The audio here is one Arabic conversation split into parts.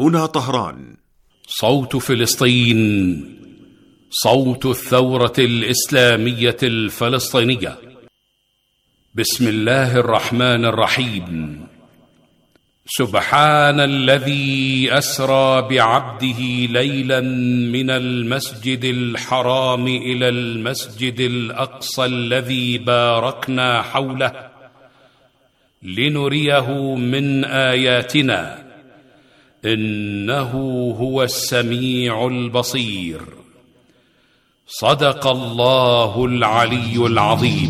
هنا طهران. صوت فلسطين، صوت الثورة الإسلامية الفلسطينية. بسم الله الرحمن الرحيم. سبحان الذي أسرى بعبده ليلا من المسجد الحرام إلى المسجد الأقصى الذي باركنا حوله لنريه من آياتنا إنه هو السميع البصير. صدق الله العلي العظيم.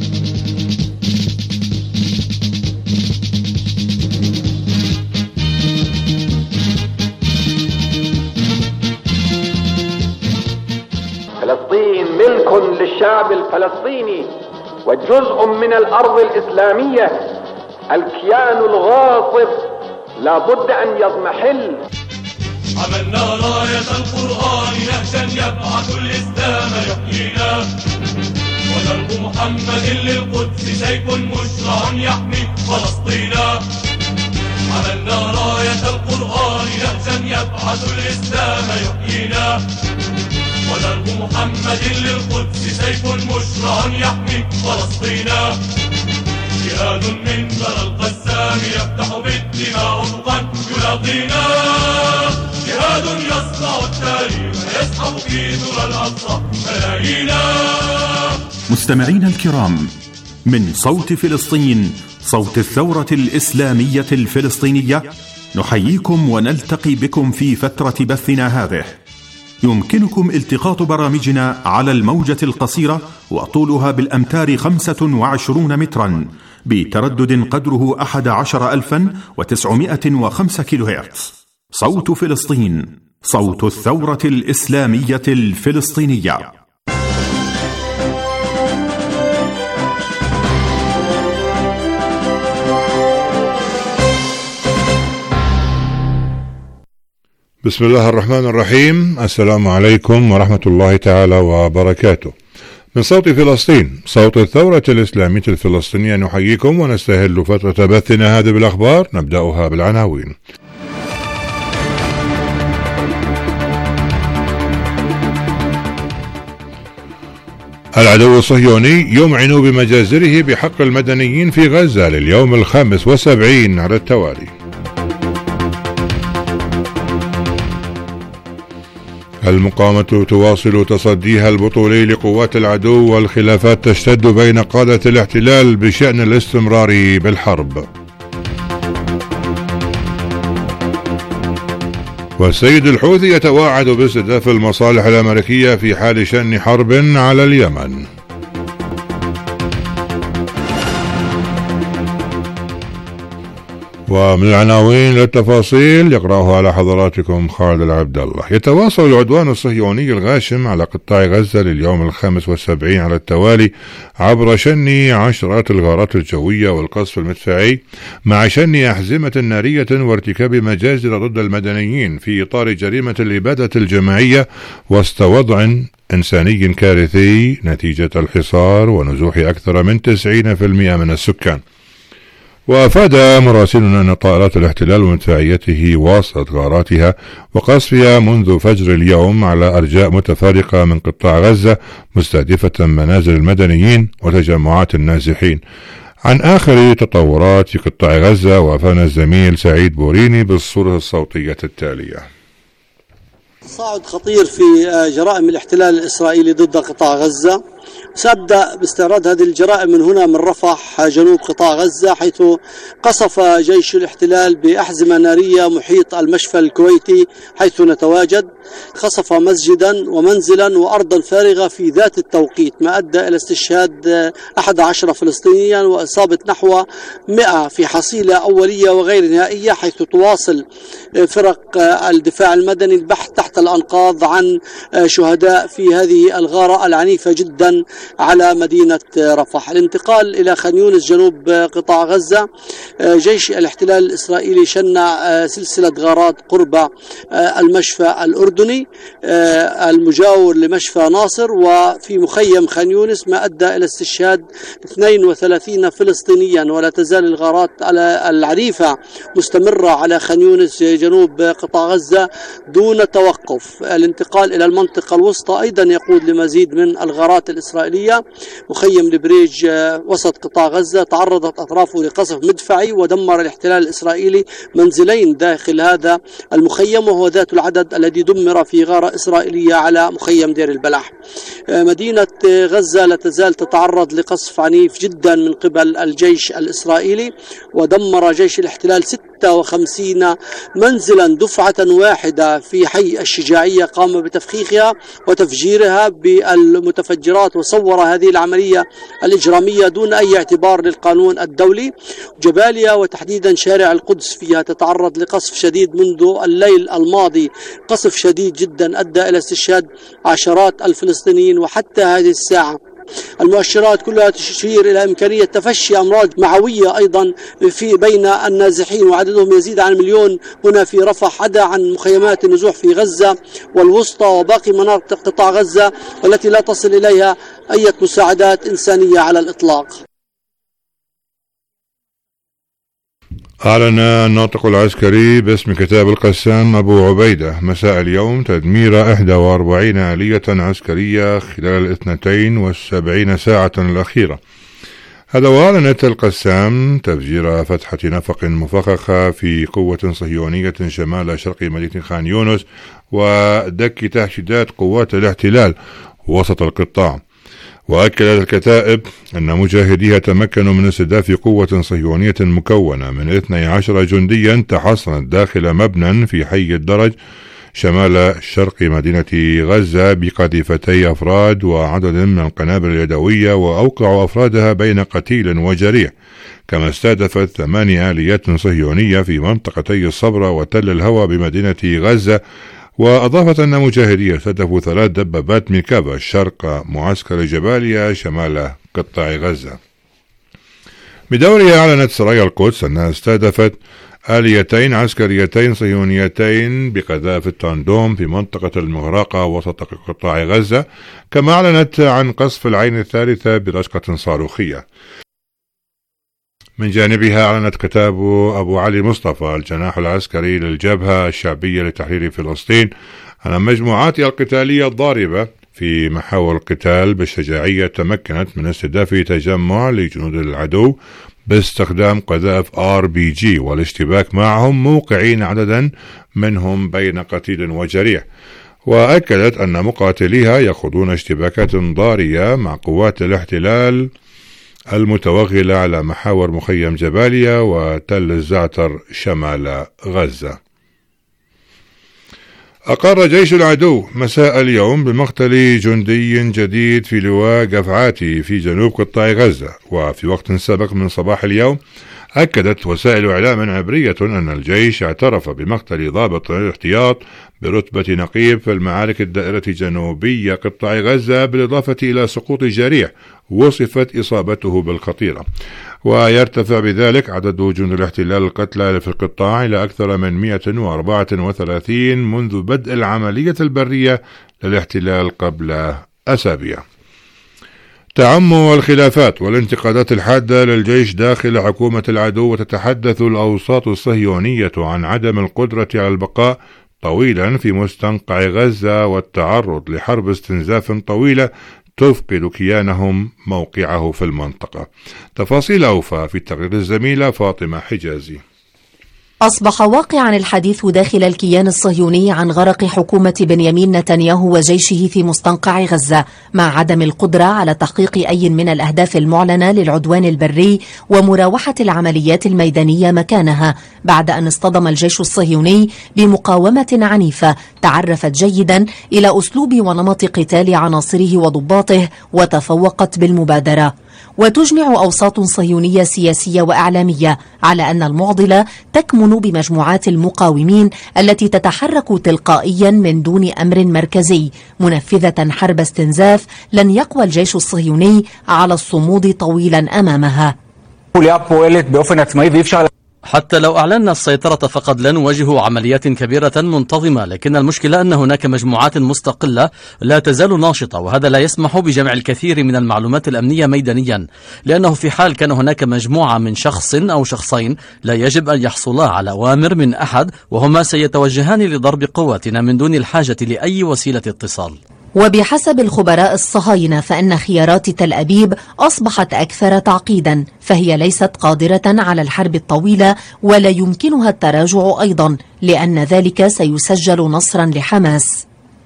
فلسطين ملك للشعب الفلسطيني وجزء من الأرض الإسلامية. الكيان الغاصب لا بد أن يضمحل. عملنا راية القرآن نهجا يبعث الإسلام يحيينا، ودرب محمد للقدس سيف مشرع يحمي فلسطينا. عملنا راية القرآن نهجا يبعث الإسلام يحيينا، ودرب محمد للقدس سيف مشرع يحمي فلسطينا. جهاد من ثرى القسام يفتح بالدماء أفقا يلاقينا، جهاد يصنع التاريخ يسحب في ثرى الأقصى ملايينا. مستمعينا الكرام، من صوت فلسطين، صوت الثورة الإسلامية الفلسطينية، نحييكم ونلتقي بكم في فترة بثنا هذه. يمكنكم التقاط برامجنا على الموجة القصيرة وطولها بالأمتار 25 مترا بتردد قدره 11905 كيلو هرتز. صوت فلسطين، صوت الثورة الإسلامية الفلسطينية. بسم الله الرحمن الرحيم. السلام عليكم ورحمة الله تعالى وبركاته. من صوت فلسطين، صوت الثورة الإسلامية الفلسطينية، نحييكم ونستهل فترة بثنا هذه بالأخبار. نبدأها بالعناوين. العدو الصهيوني يمعن بمجازره بحق المدنيين في غزة لليوم 75 على التوالي. المقاومة تواصل تصديها البطولي لقوات العدو، والخلافات تشتد بين قادة الاحتلال بشأن الاستمرار بالحرب. والسيد الحوثي يتواعد باستهداف المصالح الأمريكية في حال شن حرب على اليمن. ومن العناوين للتفاصيل يقرأها على حضراتكم خالد العبد الله. يتواصل العدوان الصهيوني الغاشم على قطاع غزة لليوم 75 على التوالي عبر شن عشرات الغارات الجوية والقصف المدفعي، مع شن أحزمة نارية وارتكاب مجازر ضد المدنيين في إطار جريمة الإبادة الجماعية وسط وضع إنساني كارثي نتيجة الحصار ونزوح أكثر من 90% من السكان. وأفاد مراسلنا أن طائرات الاحتلال ومدفعيته واصلت غاراتها وقصفها منذ فجر اليوم على أرجاء متفارقة من قطاع غزة، مستهدفة منازل المدنيين وتجمعات النازحين. عن آخر تطورات في قطاع غزة وافانا الزميل سعيد بوريني بالصورة الصوتية التالية. تصاعد خطير في جرائم الاحتلال الإسرائيلي ضد قطاع غزة. سأبدأ باستعراض هذه الجرائم من هنا من رفح جنوب قطاع غزة، حيث قصف جيش الاحتلال بأحزمة نارية محيط المشفى الكويتي حيث نتواجد. قصف مسجدا ومنزلا وأرضا فارغة في ذات التوقيت، ما أدى إلى استشهاد 11 فلسطينيا وإصابة نحو 100 في حصيلة أولية وغير نهائية، حيث تواصل فرق الدفاع المدني البحث تحت الأنقاض عن شهداء في هذه الغارة العنيفة جدا على مدينة رفح. الانتقال إلى خان يونس جنوب قطاع غزة، جيش الاحتلال الإسرائيلي شنع سلسلة غارات قرب المشفى الأردني المجاور لمشفى ناصر وفي مخيم خان يونس، ما أدى إلى استشهاد 32 فلسطينيا. ولا تزال الغارات العنيفة مستمرة على خان يونس جنوب قطاع غزة دون توقف. الانتقال إلى المنطقة الوسطى أيضا يقود لمزيد من الغارات الإسرائيلية. مخيم البريج وسط قطاع غزة تعرضت أطرافه لقصف مدفعي، ودمر الاحتلال الإسرائيلي منزلين داخل هذا المخيم، وهو ذات العدد الذي دمر في غارة إسرائيلية على مخيم دير البلح. مدينة غزة لا تزال تتعرض لقصف عنيف جدا من قبل الجيش الإسرائيلي، ودمر جيش الاحتلال 56 منزلا دفعة واحدة في حي الشجاعية، قام بتفخيخها وتفجيرها بالمتفجرات، وصور هذه العملية الإجرامية دون أي اعتبار للقانون الدولي. جباليا وتحديدا شارع القدس فيها تتعرض لقصف شديد منذ الليل الماضي، قصف شديد جدا أدى إلى استشهاد عشرات الفلسطينيين. وحتى هذه الساعة المؤشرات كلها تشير إلى إمكانية تفشي أمراض معوية أيضا في بين النازحين، وعددهم يزيد عن 1,000,000 هنا في رفح، عدا عن مخيمات النزوح في غزة والوسطى وباقي مناطق قطاع غزة والتي لا تصل إليها أي مساعدات إنسانية على الإطلاق. أعلن الناطق العسكري باسم كتاب القسام أبو عبيدة مساء اليوم تدمير 41 آلية عسكرية خلال 72 ساعة الأخيرة. هذا وأعلنت القسام تفجير فتحة نفق مفخخة في قوة صهيونية شمال شرق مدينة خان يونس ودك تحشيدات قوات الاحتلال وسط القطاع. وأكدت الكتائب أن مجاهديها تمكنوا من استهداف قوة صهيونية مكونة من 12 جنديا تحصنت داخل مبنى في حي الدرج شمال شرق مدينة غزة بقذيفتي أفراد وعدد من القنابل اليدوية، وأوقعوا أفرادها بين قتيل وجريح. كما استهدفت 8 آليات صهيونية في منطقتي الصبرة وتل الهوى بمدينة غزة. وأضافت أن مجاهدية استهدفوا 3 دبابات ميركافا شرق معسكر جباليا شمال قطاع غزة. بدورها أعلنت سرايا القدس أنها استهدفت آليتين عسكريتين صهيونيتين بقذائف التاندوم في منطقة المغرقة وسط قطاع غزة. كما أعلنت عن قصف العين الثالثة برشقة صاروخية. من جانبها أعلنت كتاب أبو علي مصطفى الجناح العسكري للجبهة الشعبية لتحرير فلسطين أن المجموعات القتالية الضاربة في محاور القتال بالشجاعية تمكنت من استهداف تجمع لجنود العدو باستخدام قذائف RPG والاشتباك معهم، موقعين عددا منهم بين قتيل وجريح. وأكدت أن مقاتليها يخوضون اشتباكات ضارية مع قوات الاحتلال المتوغلة على محاور مخيم جباليا وتل الزعتر شمال غزة. أقر جيش العدو مساء اليوم بمقتل جندي جديد في لواء قفعاتي في جنوب قطاع غزة. وفي وقت سابق من صباح اليوم أكدت وسائل إعلام عبرية أن الجيش اعترف بمقتل ضابط الاحتياط برتبة نقيب في المعارك الدائرة جنوبية قطاع غزة، بالإضافة إلى سقوط جريح وصفت إصابته بالخطيرة. ويرتفع بذلك عدد جنود الاحتلال القتلى في القطاع إلى أكثر من 134 منذ بدء العملية البرية للاحتلال قبل أسابيع. تعم الخلافات والانتقادات الحادة للجيش داخل حكومة العدو، وتتحدث الأوساط الصهيونية عن عدم القدرة على البقاء طويلا في مستنقع غزة والتعرض لحرب استنزاف طويلة تفقد كيانهم موقعه في المنطقة. تفاصيل أوفى في تقرير الزميلة فاطمة حجازي. أصبح واقعا الحديث داخل الكيان الصهيوني عن غرق حكومة بنيامين نتنياهو وجيشه في مستنقع غزة، مع عدم القدرة على تحقيق أي من الأهداف المعلنة للعدوان البري ومراوحة العمليات الميدانية مكانها، بعد أن اصطدم الجيش الصهيوني بمقاومة عنيفة تعرفت جيدا إلى أسلوب ونمط قتال عناصره وضباطه وتفوقت بالمبادرة. وتجمع أوساط صهيونية سياسية وإعلامية على أن المعضلة تكمن بمجموعات المقاومين التي تتحرك تلقائيا من دون أمر مركزي، منفذة حرب استنزاف لن يقوى الجيش الصهيوني على الصمود طويلا أمامها. حتى لو أعلنا السيطرة فقد لا نواجه عمليات كبيرة منتظمة، لكن المشكلة أن هناك مجموعات مستقلة لا تزال ناشطة، وهذا لا يسمح بجمع الكثير من المعلومات الأمنية ميدانيا، لأنه في حال كان هناك مجموعة من شخص أو شخصين لا يجب أن يحصلا على أوامر من أحد، وهما سيتوجهان لضرب قواتنا من دون الحاجة لأي وسيلة اتصال. وبحسب الخبراء الصهاينة فإن خيارات تل أبيب أصبحت أكثر تعقيدا، فهي ليست قادرة على الحرب الطويلة ولا يمكنها التراجع أيضا، لأن ذلك سيسجل نصرا لحماس.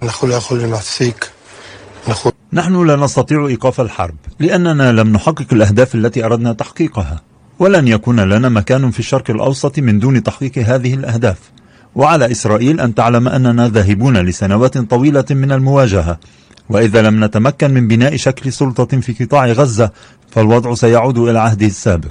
نحن لا نستطيع إيقاف الحرب لأننا لم نحقق الأهداف التي أردنا تحقيقها، ولن يكون لنا مكان في الشرق الأوسط من دون تحقيق هذه الأهداف. وعلى إسرائيل أن تعلم أننا ذاهبون لسنوات طويلة من المواجهة، وإذا لم نتمكن من بناء شكل سلطة في قطاع غزة فالوضع سيعود إلى عهده السابق.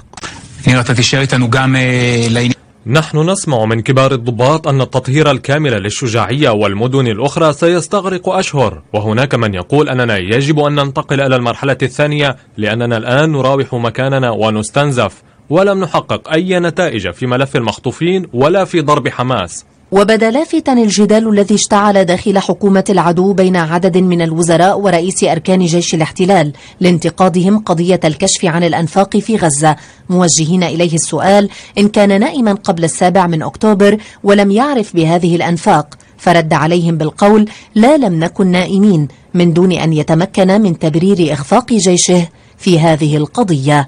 نحن نسمع من كبار الضباط أن التطهير الكامل للشجاعية والمدن الأخرى سيستغرق أشهر، وهناك من يقول أننا يجب أن ننتقل إلى المرحلة الثانية لأننا الآن نراوح مكاننا ونستنزف، ولم نحقق أي نتائج في ملف المخطوفين ولا في ضرب حماس. وبدا لافتا الجدال الذي اشتعل داخل حكومة العدو بين عدد من الوزراء ورئيس أركان جيش الاحتلال لانتقادهم قضية الكشف عن الأنفاق في غزة، موجهين إليه السؤال إن كان نائما قبل 7 أكتوبر ولم يعرف بهذه الأنفاق، فرد عليهم بالقول: لا، لم نكن نائمين، من دون أن يتمكن من تبرير إخفاق جيشه في هذه القضية.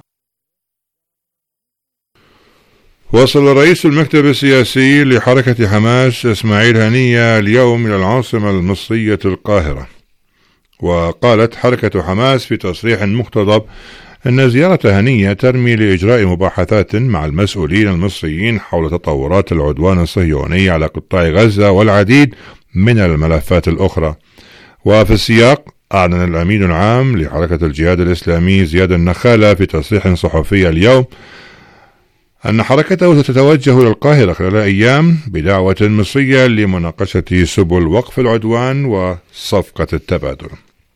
وصل رئيس المكتب السياسي لحركة حماس إسماعيل هنية اليوم إلى العاصمة المصرية القاهرة، وقالت حركة حماس في تصريح مقتضب أن زيارة هنية ترمي لإجراء مباحثات مع المسؤولين المصريين حول تطورات العدوان الصهيوني على قطاع غزة والعديد من الملفات الأخرى. وفي السياق أعلن الأمين العام لحركة الجهاد الإسلامي زياد النخالة في تصريح صحفي اليوم أن حركته ستتوجه إلى القاهرة خلال أيام بدعوة مصرية لمناقشة سبل وقف العدوان وصفقة التبادل.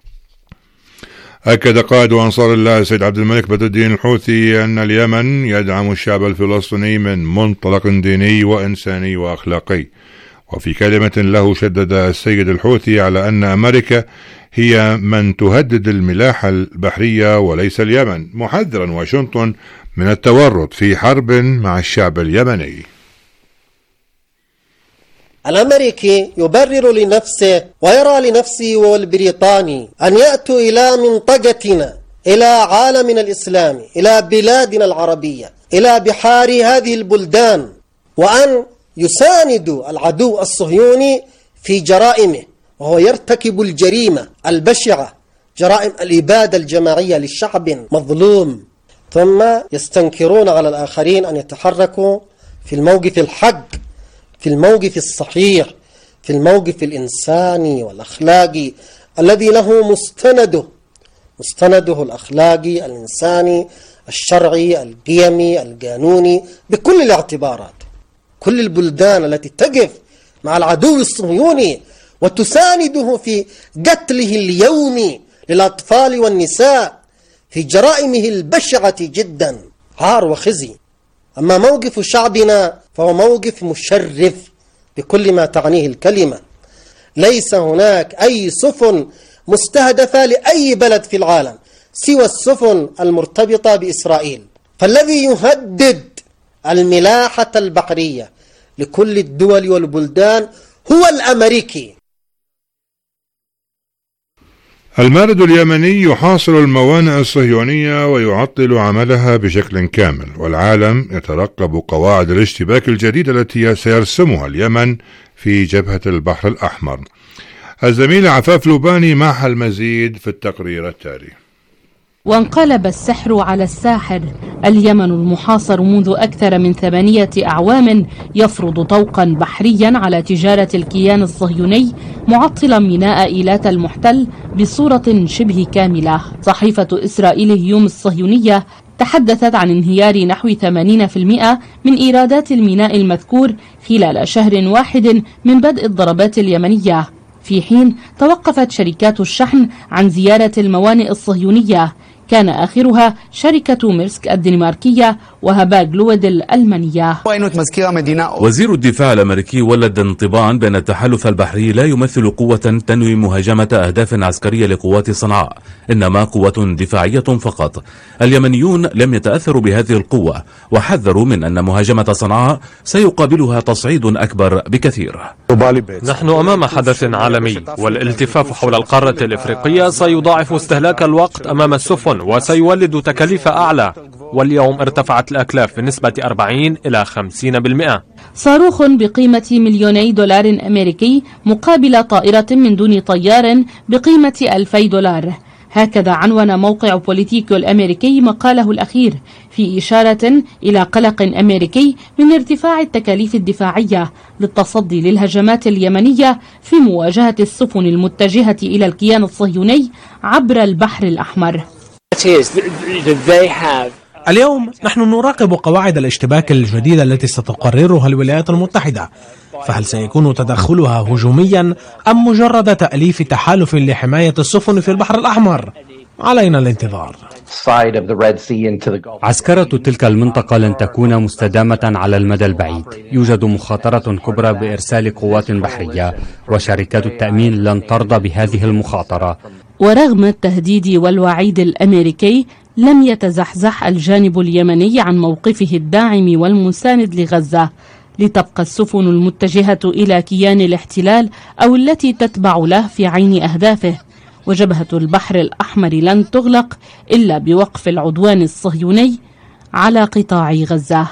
أكد قائد أنصار الله سيد عبد الملك بدر الدين الحوثي أن اليمن يدعم الشعب الفلسطيني من منطلق ديني وإنساني وأخلاقي. وفي كلمة له شدد السيد الحوثي على أن أمريكا هي من تهدد الملاحة البحرية وليس اليمن، محذرا واشنطن من التورط في حرب مع الشعب اليمني. الأمريكي يبرر لنفسه ويرى لنفسه والبريطاني أن يأتوا إلى منطقتنا، إلى عالمنا الإسلامي، إلى بلادنا العربية، إلى بحار هذه البلدان، وأن يساندوا العدو الصهيوني في جرائمه، وهو يرتكب الجريمة البشعة، جرائم الإبادة الجماعية للشعب مظلوم، ثم يستنكرون على الآخرين أن يتحركوا في الموقف الحق، في الموقف الصحيح، في الموقف الإنساني والأخلاقي الذي له مستنده الأخلاقي الإنساني الشرعي القيمي القانوني بكل الاعتبارات. كل البلدان التي تقف مع العدو الصهيوني وتسانده في قتله اليومي للأطفال والنساء، في جرائمه البشعة جدا، عار وخزي. أما موقف شعبنا فهو موقف مشرف بكل ما تعنيه الكلمة. ليس هناك أي سفن مستهدفة لأي بلد في العالم سوى السفن المرتبطة بإسرائيل، فالذي يهدد الملاحة البحرية لكل الدول والبلدان هو الأمريكي. المارد اليمني يحاصر الموانئ الصهيونية ويعطل عملها بشكل كامل، والعالم يترقب قواعد الاشتباك الجديدة التي سيرسمها اليمن في جبهة البحر الأحمر. الزميل عفاف لوباني معها المزيد في التقرير التالي. وانقلب السحر على الساحر. اليمن المحاصر منذ أكثر من 8 أعوام يفرض طوقا بحريا على تجارة الكيان الصهيوني، معطلا ميناء إيلات المحتل بصورة شبه كاملة. صحيفة إسرائيل هيوم الصهيونية تحدثت عن انهيار نحو 80% من إيرادات الميناء المذكور خلال شهر واحد من بدء الضربات اليمنية، في حين توقفت شركات الشحن عن زيارة الموانئ الصهيونية، كان آخرها شركة ميرسك الدنماركية وهباغ لود الألمانية. وزير الدفاع الأمريكي ولد انطباعا بأن التحالف البحري لا يمثل قوة تنوي مهاجمة أهداف عسكرية لقوات صنعاء، إنما قوة دفاعية فقط. اليمنيون لم يتأثروا بهذه القوة وحذروا من أن مهاجمة صنعاء سيقابلها تصعيد أكبر بكثير. نحن أمام حدث عالمي، والالتفاف حول القارة الإفريقية سيضاعف استهلاك الوقت أمام السفن وسيولد تكاليف أعلى، واليوم ارتفعت الأكلاف بنسبة 40 إلى 50%. صاروخ بقيمة $2,000,000 أمريكي مقابل طائرة من دون طيار بقيمة $2,000. هكذا عنون موقع بوليتيكو الأمريكي مقاله الأخير، في إشارة إلى قلق أمريكي من ارتفاع التكاليف الدفاعية للتصدي للهجمات اليمنية في مواجهة السفن المتجهة إلى الكيان الصهيوني عبر البحر الأحمر. اليوم نحن نراقب قواعد الاشتباك الجديدة التي ستقررها الولايات المتحدة، فهل سيكون تدخلها هجوميا أم مجرد تأليف تحالف لحماية السفن في البحر الأحمر؟ علينا الانتظار. عسكرة تلك المنطقة لن تكون مستدامة على المدى البعيد. يوجد مخاطرة كبرى بإرسال قوات بحرية، وشركات التأمين لن ترضى بهذه المخاطرة. ورغم التهديد والوعيد الأمريكي، لم يتزحزح الجانب اليمني عن موقفه الداعم والمساند لغزة، لتبقى السفن المتجهة إلى كيان الاحتلال أو التي تتبع له في عين أهدافه. وجبهة البحر الأحمر لن تغلق إلا بوقف العدوان الصهيوني على قطاع غزة.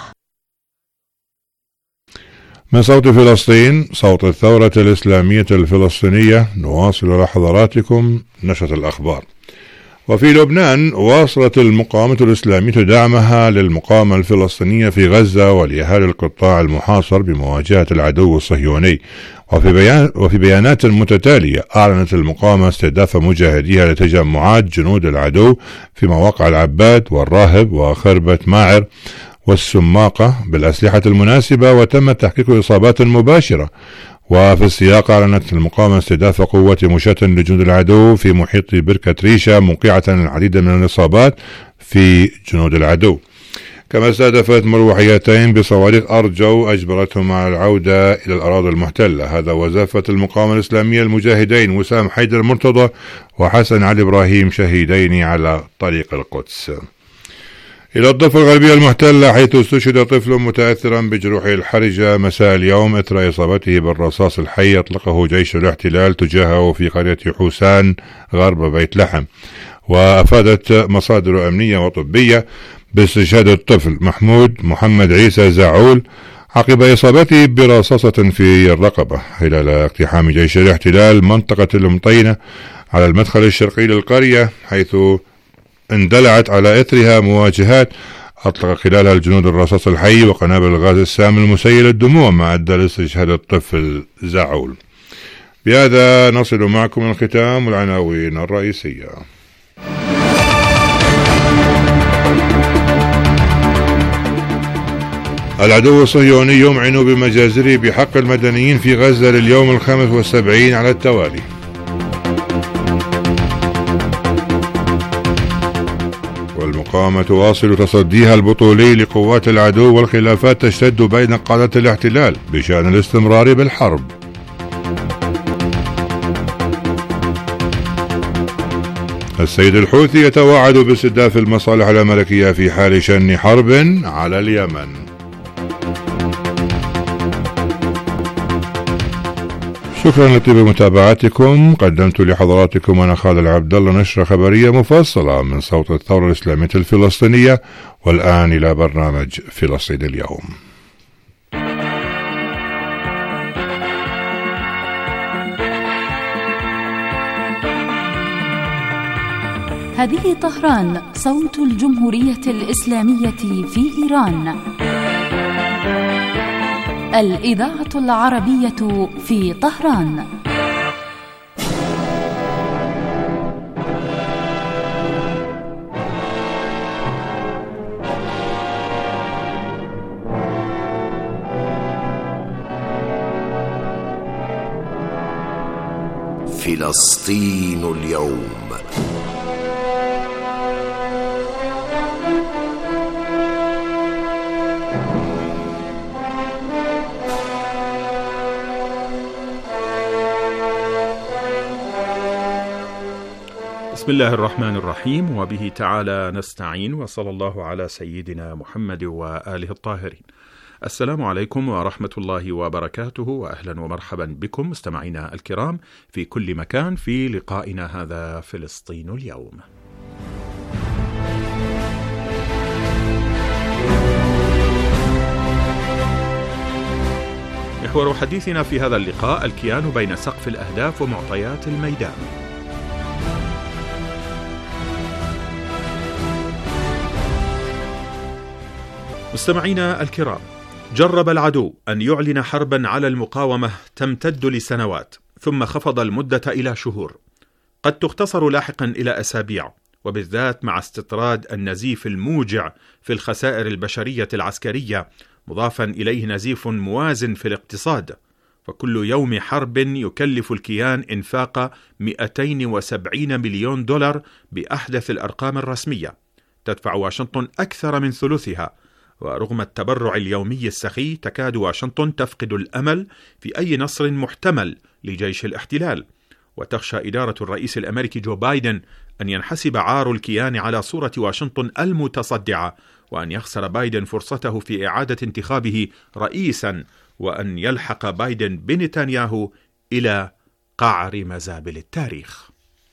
من صوت فلسطين، صوت الثورة الإسلامية الفلسطينية، نواصل لحضراتكم نشرة الأخبار. وفي لبنان واصلت المقاومة الإسلامية دعمها للمقاومة الفلسطينية في غزة ولأهالي القطاع المحاصر بمواجهة العدو الصهيوني. وفي بيانات متتالية أعلنت المقاومة استهداف مجاهديها لتجمعات جنود العدو في مواقع العباد والراهب وخربة ماعر والسماقة بالأسلحة المناسبة، وتم تحقيق إصابات مباشرة. وفي السياق أعلنت المقاومة استهداف قوة مشاة لجنود العدو في محيط بركة ريشة، موقعة العديد من الإصابات في جنود العدو. كما استهدفت مروحيتين بصواريخ أرض جو أجبرتهم على العودة إلى الأراضي المحتلة. هذا وزافت المقاومة الإسلامية المجاهدين وسام حيدر مرتضى وحسن علي إبراهيم شهيدين على طريق القدس. إلى الضفة الغربية المحتلة، حيث استشهد طفل متأثرا بجروحه الحرجة مساء اليوم إثر إصابته بالرصاص الحي أطلقه جيش الاحتلال تجاهه في قرية حوسان غرب بيت لحم. وأفادت مصادر أمنية وطبية باستشهاد الطفل محمد عيسى زعول عقب إصابته برصاصة في الرقبة خلال اقتحام جيش الاحتلال منطقة المطينة على المدخل الشرقي للقرية، حيث اندلعت على إثرها مواجهات أطلق خلالها الجنود الرصاص الحي وقنابل الغاز السام المسيل للدموع، ما أدى لاستشهاد الطفل زعول. بهذا نصل معكم الختام والعناوين الرئيسية. العدو الصهيوني يمعن بمجازره بحق المدنيين في غزة لليوم 75 على التوالي. والمقاومة تواصل تصديها البطولي لقوات العدو، والخلافات تشتد بين قادة الاحتلال بشأن الاستمرار بالحرب. السيد الحوثي يتوعد باستهداف المصالح الأمريكية في حال شن حرب على اليمن. شكرا لطيب متابعتكم. قدمت لحضراتكم أنا خالد العبد الله نشرة خبرية مفصلة من صوت الثورة الإسلامية الفلسطينية. والآن إلى برنامج فلسطين اليوم. هذه طهران، صوت الجمهورية الإسلامية في إيران. الإذاعة العربية في طهران. فلسطين اليوم. بسم الله الرحمن الرحيم، وبه تعالى نستعين، وصلى الله على سيدنا محمد وآله الطاهرين. السلام عليكم ورحمة الله وبركاته، وأهلا ومرحبا بكم مستمعينا الكرام في كل مكان في لقائنا هذا فلسطين اليوم. محور حديثنا في هذا اللقاء الكيان بين سقف الأهداف ومعطيات الميدان. مستمعينا الكرام، جرب العدو أن يعلن حربا على المقاومة تمتد لسنوات، ثم خفض المدة إلى شهور، قد تختصر لاحقا إلى أسابيع، وبالذات مع استطراد النزيف الموجع في الخسائر البشرية العسكرية، مضافا إليه نزيف موازن في الاقتصاد. فكل يوم حرب يكلف الكيان إنفاق 270 مليون دولار بأحدث الأرقام الرسمية، تدفع واشنطن أكثر من ثلثها. ورغم التبرع اليومي السخي، تكاد واشنطن تفقد الأمل في أي نصر محتمل لجيش الاحتلال، وتخشى إدارة الرئيس الأمريكي جو بايدن أن ينحسب عار الكيان على صورة واشنطن المتصدعة، وأن يخسر بايدن فرصته في إعادة انتخابه رئيسا، وأن يلحق بايدن بنتنياهو إلى قعر مزابل التاريخ.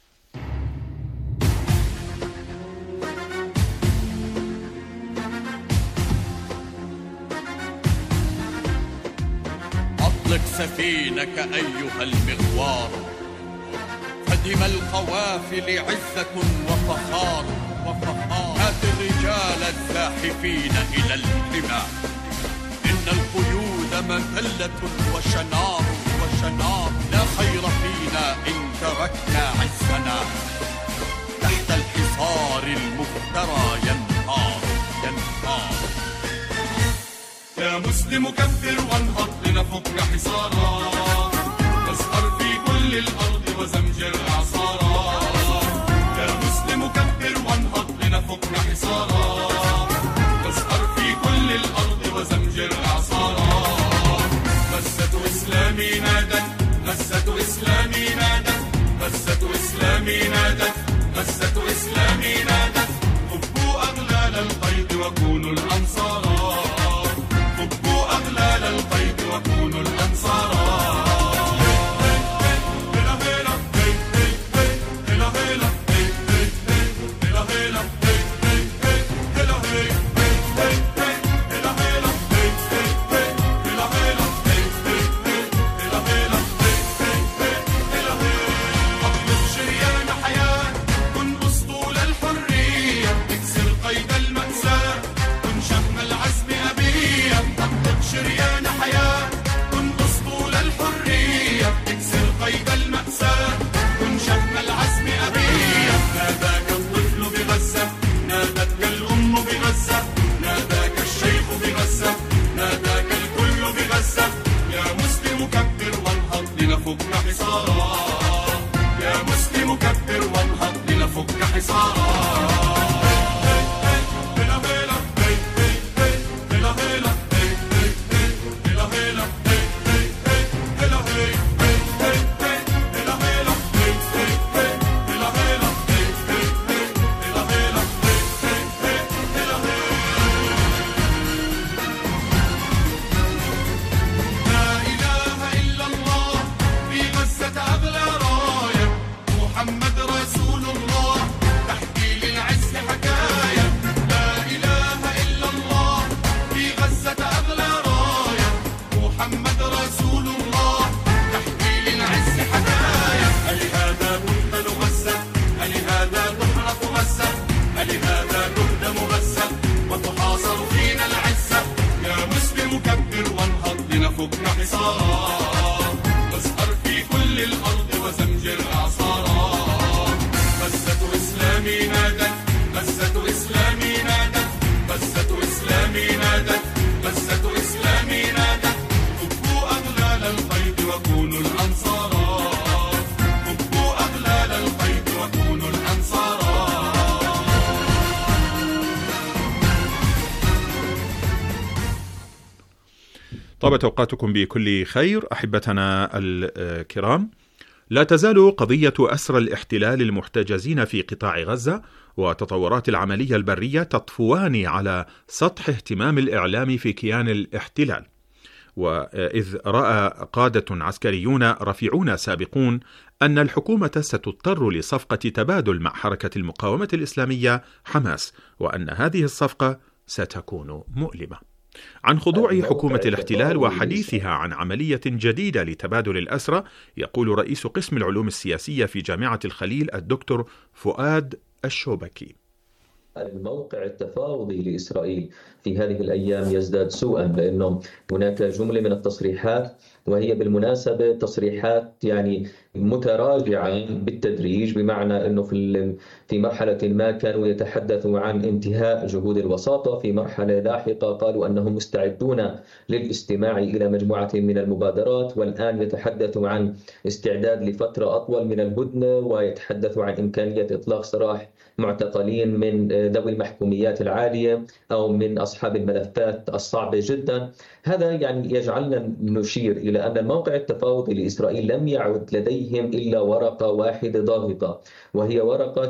أطلق سفينك أيها المغوار، فدم القوافل عزة وفخار. هات الرجال الزاحفين إلى الحمى، إن القيود مذلة وشنار. لا خير فينا إن تركنا عزنا، تحت الحصار المفترى ينهار. يا مسلم كبر وانهض لنفك حصارا، تسهر في كل الأرض وزمجر إعصارا. يا مسلم كبر وانهض لنفك حصارا، تسهر في كل الأرض وزمجر إعصارا. مسة إسلامي نادت، مسة إسلامي نادت، مسة إسلامي نادت، مسة إسلامي نادت. فكوا أغلال القيد وكونوا الأنصارا، فكوا أغلال القيد وكونوا الأنصارا. كن شم العالم حصارا، واسهر في كل الأرض وزمجر إعصارا. غزة إسلامي نادت، غزة إسلامي نادت، غزة إسلامي نادت، غزة إسلامي نادت. فكوا أغلال القيد وكونوا الأنصارا، فكوا أغلال القيد وكونوا الأنصارا. طابت أوقاتكم بكل خير أحبتنا الكرام. لا تزال قضية أسرى الاحتلال المحتجزين في قطاع غزة وتطورات العملية البرية تطفوان على سطح اهتمام الإعلام في كيان الاحتلال، وإذ رأى قادة عسكريون رفيعون سابقون أن الحكومة ستضطر لصفقة تبادل مع حركة المقاومة الإسلامية حماس، وأن هذه الصفقة ستكون مؤلمة. عن خضوع حكومة الاحتلال وحديثها عن عملية جديدة لتبادل الأسرى يقول رئيس قسم العلوم السياسية في جامعة الخليل الدكتور فؤاد الشوبكي: الموقع التفاوضي لإسرائيل في هذه الأيام يزداد سوءا، لأنه هناك جملة من التصريحات، وهي بالمناسبة تصريحات يعني متراجعة بالتدريج، بمعنى أنه في مرحلة ما كانوا يتحدثوا عن انتهاء جهود الوساطة، في مرحلة لاحقة قالوا أنهم مستعدون للاستماع إلى مجموعة من المبادرات، والآن يتحدثوا عن استعداد لفترة أطول من الهدنة، ويتحدثوا عن إمكانية إطلاق سراح معتقلين من ذوي المحكوميات العالية أو من أصحاب الملفات الصعبة جدا. هذا يعني يجعلنا نشير إلى أن الموقع التفاوضي لإسرائيل لم يعد لديهم إلا ورقة واحدة ضاغطة، وهي ورقة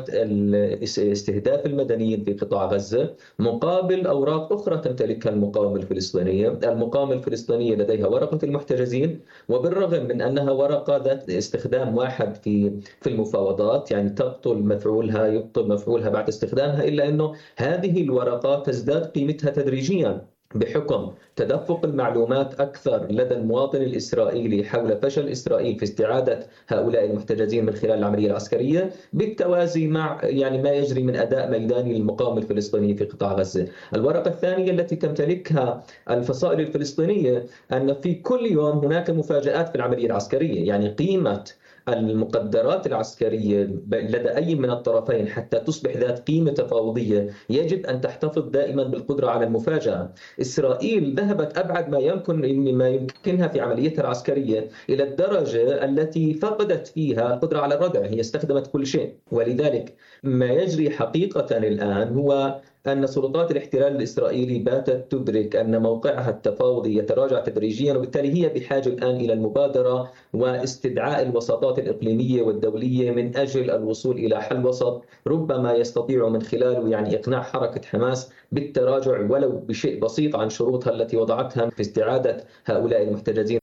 استهداف المدنيين في قطاع غزة مقابل أوراق أخرى تمتلكها المقاومة الفلسطينية. المقاومة الفلسطينية لديها ورقة المحتجزين، وبالرغم من أنها ورقة ذات استخدام واحد في المفاوضات، يعني تبطل مفعولها بعد استخدامها، إلا أنه هذه الورقة تزداد قيمتها تدريجيا بحكم تدفق المعلومات أكثر لدى المواطن الإسرائيلي حول فشل إسرائيل في استعادة هؤلاء المحتجزين من خلال العملية العسكرية، بالتوازي مع يعني ما يجري من أداء ميداني للمقاومة الفلسطينية في قطاع غزة. الورقة الثانية التي تمتلكها الفصائل الفلسطينية أن في كل يوم هناك مفاجآت في العملية العسكرية، يعني قيمة المقدرات العسكرية لدى أي من الطرفين حتى تصبح ذات قيمة تفاوضية يجب أن تحتفظ دائما بالقدرة على المفاجأة. إسرائيل ذهبت أبعد ما يمكنها في عمليتها العسكرية إلى الدرجة التي فقدت فيها القدرة على الردع، هي استخدمت كل شيء. ولذلك ما يجري حقيقة الآن هو أن سلطات الاحتلال الإسرائيلي باتت تدرك أن موقعها التفاوضي يتراجع تدريجيا، وبالتالي هي بحاجة الآن إلى المبادرة واستدعاء الوساطات الإقليمية والدولية من أجل الوصول إلى حل وسط ربما يستطيع من خلاله يعني إقناع حركة حماس بالتراجع ولو بشيء بسيط عن شروطها التي وضعتها في استعادة هؤلاء المحتجزين.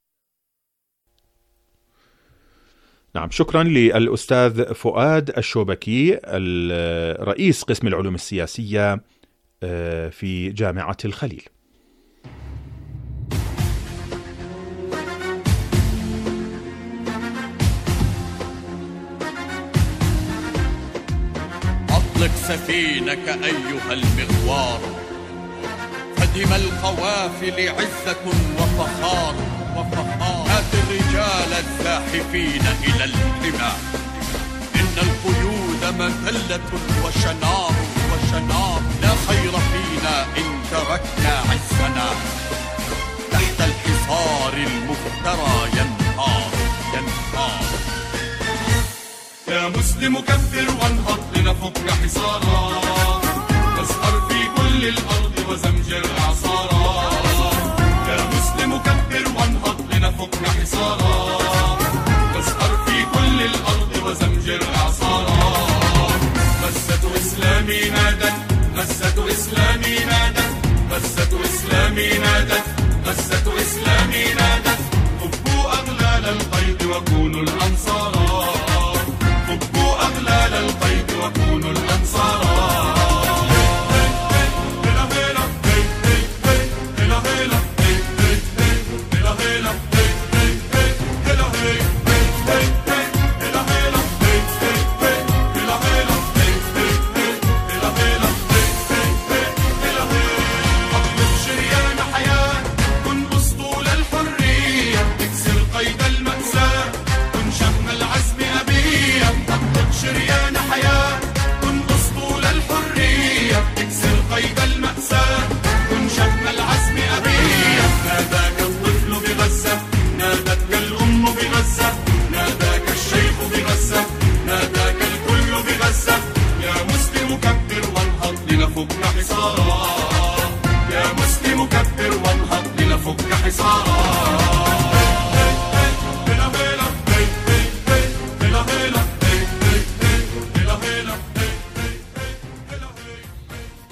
نعم، شكرا للأستاذ فؤاد الشوبكي رئيس قسم العلوم السياسية في جامعة الخليل. أطلق سفينك أيها المغوار، فدم القوافل عزة وفخار. هات الرجال الزاحفين إلى الحمى، إن القيود مذلة وشنار. لا خير فينا إن تركنا عزنا، تحت الحصار المفترى ينهار. يا مسلم كبر وانهض لنفك حصارا، واسهر في كل الأرض وزمجر إعصارا. يا مسلم كبر وانهض لنفك حصارا، واسهر في كل الأرض وزمجر إعصارا. غزة إسلامي نادت، غزة إسلامي نادت، غزة إسلامي نادت، غزة إسلامي نادت. فكوا أغلال القيد وكونوا الأنصارا، فكوا أغلال القيد وكونوا الأنصارا.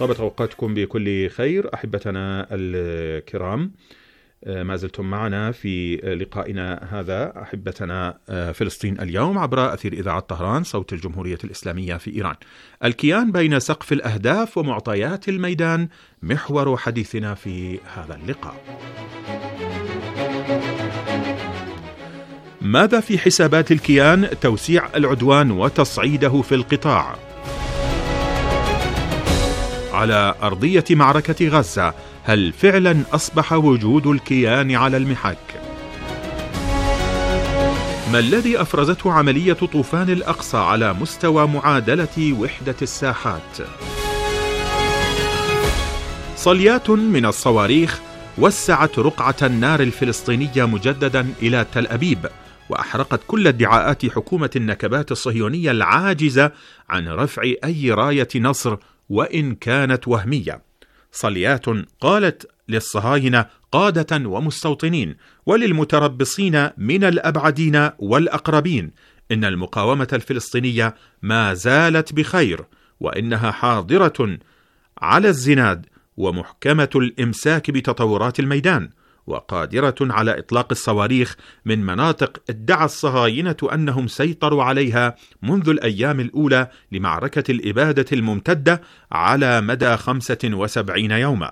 طابت أوقاتكم بكل خير أحبتنا الكرام. ما زلتم معنا في لقائنا هذا أحبتنا فلسطين اليوم عبر أثير إذاعة طهران صوت الجمهورية الإسلامية في إيران. الكيان بين سقف الأهداف ومعطيات الميدان محور حديثنا في هذا اللقاء. ماذا في حسابات الكيان توسيع العدوان وتصعيده في القطاع؟ على أرضية معركة غزة هل فعلا أصبح وجود الكيان على المحك؟ ما الذي أفرزته عملية طوفان الأقصى على مستوى معادلة وحدة الساحات؟ صليات من الصواريخ وسعت رقعة النار الفلسطينية مجددا إلى تل أبيب، وأحرقت كل ادعاءات حكومة النكبات الصهيونية العاجزة عن رفع أي راية نصر وإن كانت وهمية. صليات قالت للصهاينة قادة ومستوطنين وللمتربصين من الأبعدين والأقربين إن المقاومة الفلسطينية ما زالت بخير، وإنها حاضرة على الزناد ومحكمة الإمساك بتطورات الميدان، وقادرة على إطلاق الصواريخ من مناطق ادعى الصهاينة أنهم سيطروا عليها منذ الأيام الأولى لمعركة الإبادة الممتدة على مدى 75 يوما.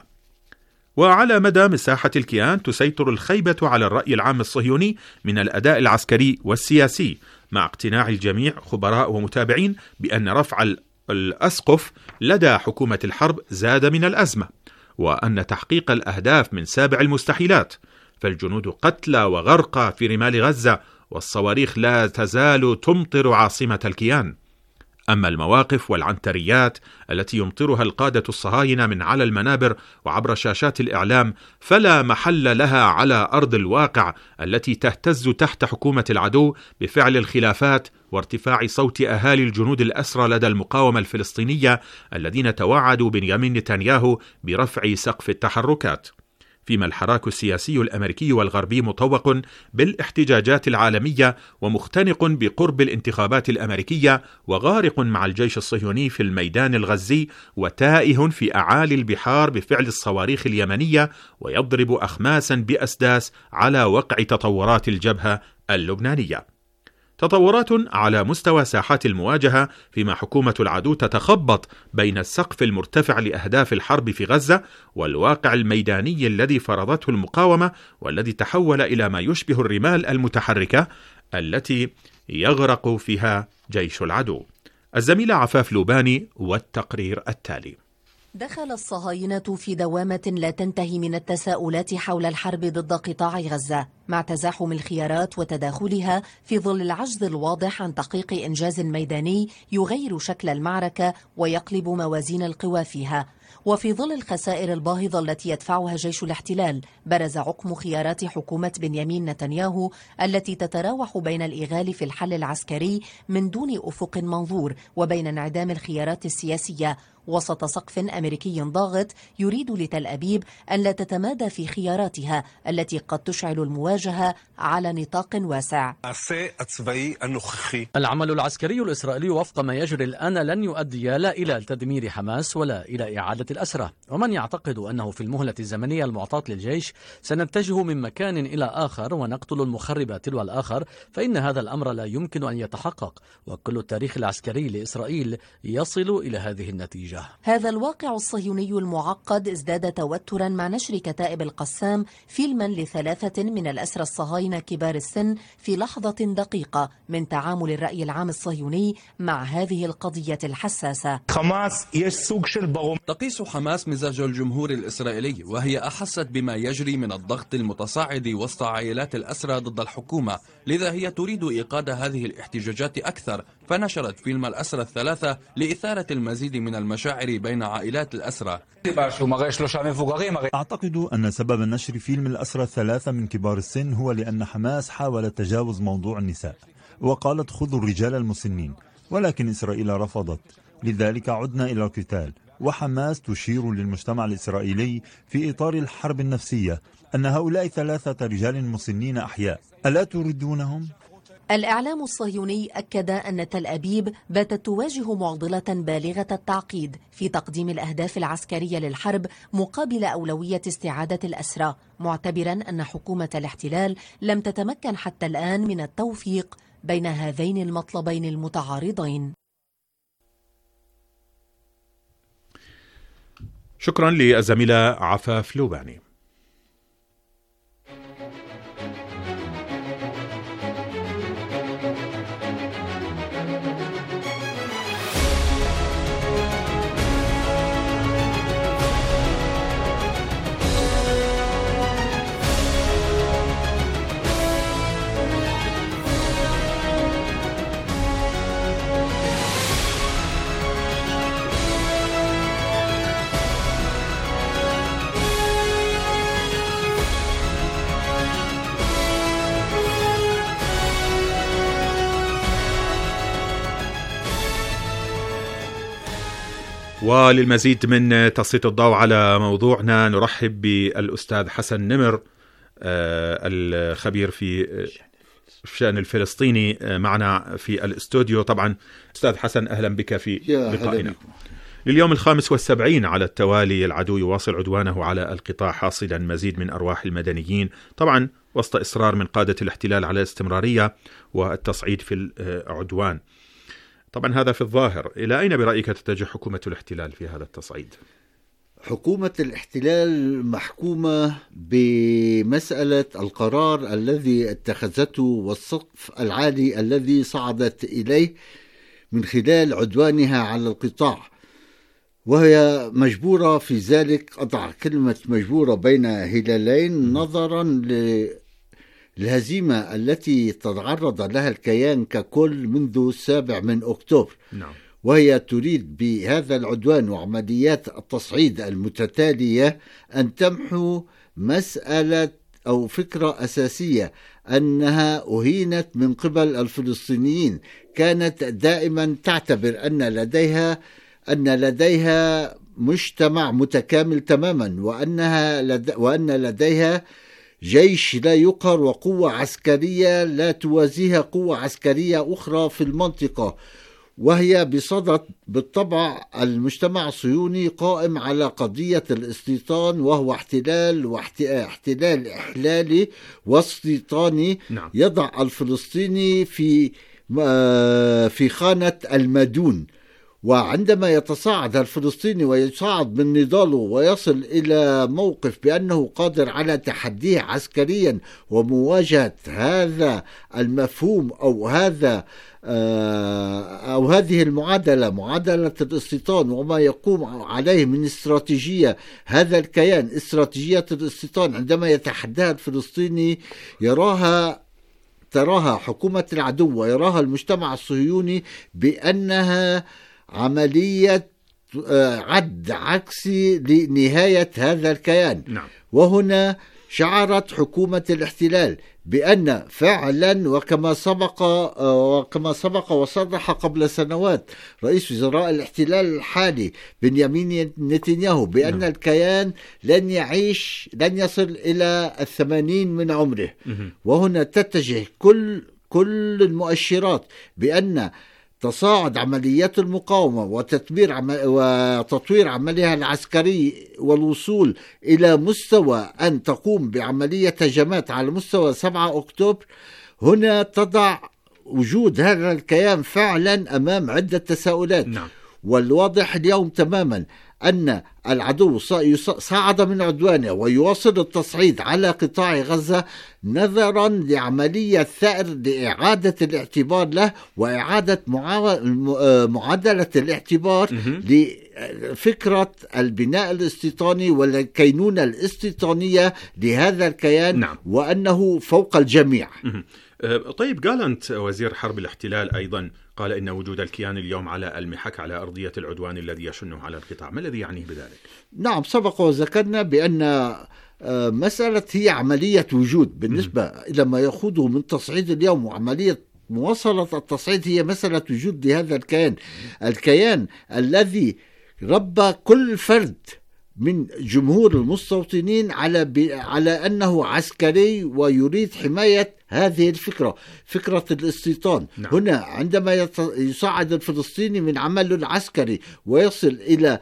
وعلى مدى مساحة الكيان تسيطر الخيبة على الرأي العام الصهيوني من الأداء العسكري والسياسي، مع اقتناع الجميع خبراء ومتابعين بأن رفع الأسقف لدى حكومة الحرب زاد من الأزمة، وأن تحقيق الأهداف من سابع المستحيلات، فالجنود قتلى وغرقى في رمال غزة والصواريخ لا تزال تمطر عاصمة الكيان. أما المواقف والعنتريات التي يمطرها القادة الصهاينة من على المنابر وعبر شاشات الإعلام فلا محل لها على أرض الواقع التي تهتز تحت حكومة العدو بفعل الخلافات وارتفاع صوت أهالي الجنود الأسرى لدى المقاومة الفلسطينية الذين توعدوا بنيامين نتنياهو برفع سقف التحركات. فيما الحراك السياسي الأمريكي والغربي مطوق بالاحتجاجات العالمية ومختنق بقرب الانتخابات الأمريكية وغارق مع الجيش الصهيوني في الميدان الغزي وتائه في أعالي البحار بفعل الصواريخ اليمنية ويضرب أخماسا بأسداس على وقع تطورات الجبهة اللبنانية. تطورات على مستوى ساحات المواجهة، فيما حكومة العدو تتخبط بين السقف المرتفع لأهداف الحرب في غزة والواقع الميداني الذي فرضته المقاومة، والذي تحول إلى ما يشبه الرمال المتحركة التي يغرق فيها جيش العدو. الزميلة عفاف لوباني والتقرير التالي. دخل الصهاينة في دوامة لا تنتهي من التساؤلات حول الحرب ضد قطاع غزة، مع تزاحم الخيارات وتداخلها في ظل العجز الواضح عن تحقيق إنجاز ميداني يغير شكل المعركة ويقلب موازين القوى فيها. وفي ظل الخسائر الباهظة التي يدفعها جيش الاحتلال، برز عقم خيارات حكومة بنيامين نتنياهو التي تتراوح بين الإغال في الحل العسكري من دون أفق منظور وبين انعدام الخيارات السياسية، وسط سقف أمريكي ضاغط يريد لتل أبيب أن لا تتمادى في خياراتها التي قد تشعل المواجهة على نطاق واسع. العمل العسكري الإسرائيلي وفق ما يجري الآن لن يؤدي لا إلى تدمير حماس ولا إلى إعادة الأسرى، ومن يعتقد أنه في المهلة الزمنية المعطاة للجيش سنتجه من مكان إلى آخر ونقتل المخرب تلو الآخر، فإن هذا الأمر لا يمكن أن يتحقق، وكل التاريخ العسكري لإسرائيل يصل إلى هذه النتيجة. هذا الواقع الصهيوني المعقد ازداد توترا مع نشر كتائب القسام فيلما ل3 من الأسرى الصهاينة كبار السن في لحظة دقيقة من تعامل الرأي العام الصهيوني مع هذه القضية الحساسة. تقيس حماس مزاج الجمهور الإسرائيلي، وهي أحست بما يجري من الضغط المتصاعد وسط عائلات الأسرى ضد الحكومة، لذا هي تريد إيقاد هذه الاحتجاجات أكثر، فنشرت فيلم الأسرى 3 لإثارة المزيد من المشاعر بين عائلات الأسرى. أعتقد أن سبب نشر فيلم الأسرى 3 من كبار السن هو لأن حماس حاولت تجاوز موضوع النساء وقالت خذوا الرجال المسنين، ولكن إسرائيل رفضت، لذلك عدنا إلى القتال. وحماس تشير للمجتمع الإسرائيلي في إطار الحرب النفسية أن هؤلاء 3 رجال مسنين أحياء، ألا تردونهم؟ الإعلام الصهيوني أكد أن تل أبيب باتت تواجه معضلة بالغة التعقيد في تقديم الأهداف العسكرية للحرب مقابل أولوية استعادة الأسرى، معتبرا أن حكومة الاحتلال لم تتمكن حتى الآن من التوفيق بين هذين المطلبين المتعارضين. شكرا للزميلة عفاف لوباني. وللمزيد من تسليط الضوء على موضوعنا نرحب بالأستاذ حسن نمر الخبير في الشأن الفلسطيني معنا في الاستوديو. طبعا أستاذ حسن أهلا بك في لقائنا. لليوم 75 على التوالي العدو يواصل عدوانه على القطاع حاصدا مزيد من أرواح المدنيين، طبعا وسط إصرار من قادة الاحتلال على الاستمرارية والتصعيد في العدوان. طبعا هذا في الظاهر، إلى أين برأيك تتجه حكومة الاحتلال في هذا التصعيد؟ حكومة الاحتلال محكومة بمسألة القرار الذي اتخذته والسقف العالي الذي صعدت إليه من خلال عدوانها على القطاع، وهي مجبورة في ذلك. أضع كلمة مجبورة بين هلالين نظرا الهزيمة التي تعرض لها الكيان ككل منذ 7 أكتوبر. نعم. وهي تريد بهذا العدوان وعمليات التصعيد المتتالية أن تمحو مسألة أو فكرة أساسية أنها أهينت من قبل الفلسطينيين. كانت دائما تعتبر أن لديها مجتمع متكامل تماما، وأن لديها جيش لا يقهر وقوة عسكرية لا توازيها قوة عسكرية أخرى في المنطقة. وهي بصدد بالطبع المجتمع الصهيوني قائم على قضية الاستيطان، وهو احتلال إحلالي واستيطاني. نعم. يضع الفلسطيني في خانة المدون. وعندما يتصاعد الفلسطيني ويصعد من نضاله ويصل إلى موقف بأنه قادر على تحديه عسكريا ومواجهة هذا المفهوم أو هذه المعادلة، معادلة الاستيطان وما يقوم عليه من استراتيجية هذا الكيان، استراتيجية الاستيطان، عندما يتحداها الفلسطيني تراها حكومة العدو ويراها المجتمع الصهيوني بأنها عملية عد عكسي لنهاية هذا الكيان. نعم. وهنا شعرت حكومة الاحتلال بأن فعلا وكما سبق وصرح قبل سنوات رئيس وزراء الاحتلال الحالي بنيامين نتنياهو بأن الكيان لن يصل إلى 80 من عمره. وهنا تتجه كل المؤشرات بأن تصاعد عمليات المقاومة وتطوير عملها العسكري والوصول إلى مستوى أن تقوم بعملية هجمات على مستوى 7 أكتوبر، هنا تضع وجود هذا الكيان فعلا أمام عدة تساؤلات. نعم. والواضح اليوم تماما أن العدو صعد من عدوانه ويواصل التصعيد على قطاع غزة نظرا لعملية ثأر لإعادة الاعتبار له وإعادة معادلة الاعتبار لفكرة البناء الاستيطاني والكينونة الاستيطانية لهذا الكيان. نعم. وأنه فوق الجميع. طيب، جالنت وزير حرب الاحتلال أيضا قال إن وجود الكيان اليوم على المحك على أرضية العدوان الذي يشنه على القطاع، ما الذي يعنيه بذلك؟ نعم، سبق وذكرنا بأن مسألة هي عملية وجود بالنسبة إلى ما يخوضه من تصعيد اليوم، وعملية مواصلة التصعيد هي مسألة وجود لهذا الكيان الذي ربى كل فرد من جمهور المستوطنين على أنه عسكري ويريد حماية هذه الفكرة، فكرة الاستيطان. نعم. هنا عندما يصعد الفلسطيني من عمله العسكري ويصل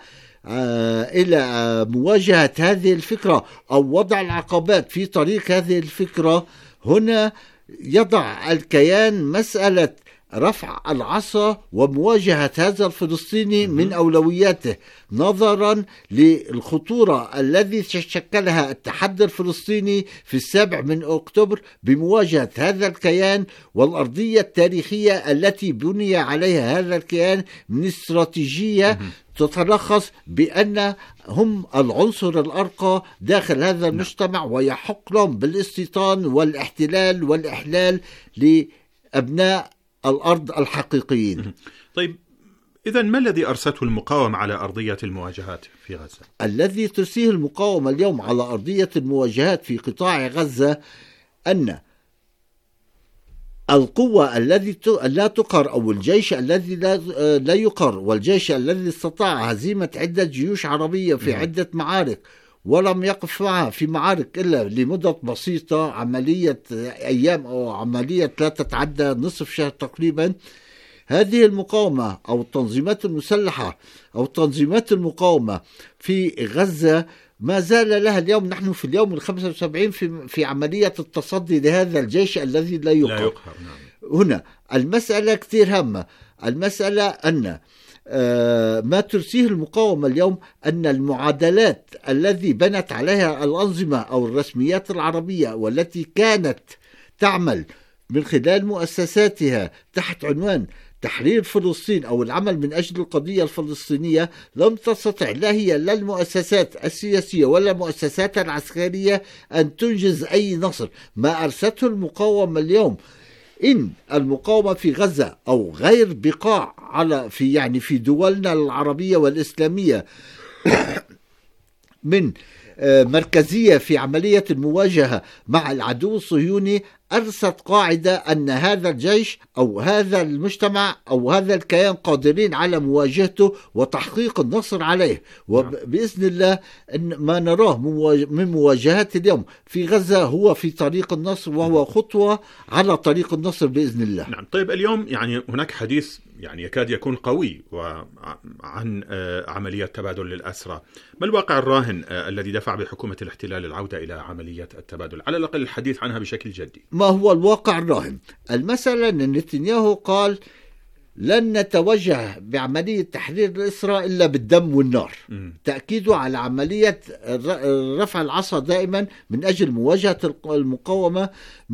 إلى مواجهة هذه الفكرة أو وضع العقبات في طريق هذه الفكرة، هنا يضع الكيان مسألة رفع العصا ومواجهة هذا الفلسطيني من أولوياته، نظرا للخطورة الذي شكلها التحدي الفلسطيني في 7 أكتوبر بمواجهة هذا الكيان والأرضية التاريخية التي بني عليها هذا الكيان من استراتيجية تتلخص بأن هم العنصر الأرقى داخل هذا المجتمع، ويحق لهم بالاستيطان والاحتلال والإحلال لأبناء الأرض الحقيقيين. طيب، إذن ما الذي أرسته المقاومة على أرضية المواجهات في غزة؟ الذي ترسيه المقاومة اليوم على أرضية المواجهات في قطاع غزة أن القوة الذي لا تقر أو الجيش الذي لا يقر والجيش الذي استطاع هزيمة عدة جيوش عربية في عدة معارك ولم يقف معها في معارك إلا لمدة بسيطة، عملية أيام أو عملية لا تتعدى نصف شهر تقريبا، هذه المقاومة أو التنظيمات المسلحة أو تنظيمات المقاومة في غزة ما زال لها اليوم، نحن في اليوم 75 في عملية التصدي لهذا الجيش الذي لا يقهر. نعم. هنا المسألة كثير هامة، المسألة أن ما ترسيه المقاومة اليوم أن المعادلات التي بنت عليها الأنظمة أو الرسميات العربية والتي كانت تعمل من خلال مؤسساتها تحت عنوان تحرير فلسطين أو العمل من أجل القضية الفلسطينية، لم تستطع لا هي لا المؤسسات السياسية ولا المؤسسات العسكرية أن تنجز أي نصر. ما أرسته المقاومة اليوم إن المقاومة في غزة أو غير بقاع في دولنا العربية والإسلامية من مركزية في عملية المواجهة مع العدو الصهيوني، أرست قاعدة أن هذا الجيش أو هذا المجتمع أو هذا الكيان قادرين على مواجهته وتحقيق النصر عليه. وبإذن الله أن ما نراه من مواجهات اليوم في غزة هو في طريق النصر، وهو خطوة على طريق النصر بإذن الله. نعم. طيب، اليوم هناك حديث يكاد يكون قوي عن عملية تبادل للأسرى. ما الواقع الراهن الذي دفع بحكومة الاحتلال العودة إلى عملية التبادل، على الأقل الحديث عنها بشكل جدي؟ ما هو الواقع الراهن؟ المسألة أن نتنياهو قال لن نتوجه بعملية تحرير الأسرى إلا بالدم والنار، تأكيده على عملية رفع العصا دائما من أجل مواجهة المقاومة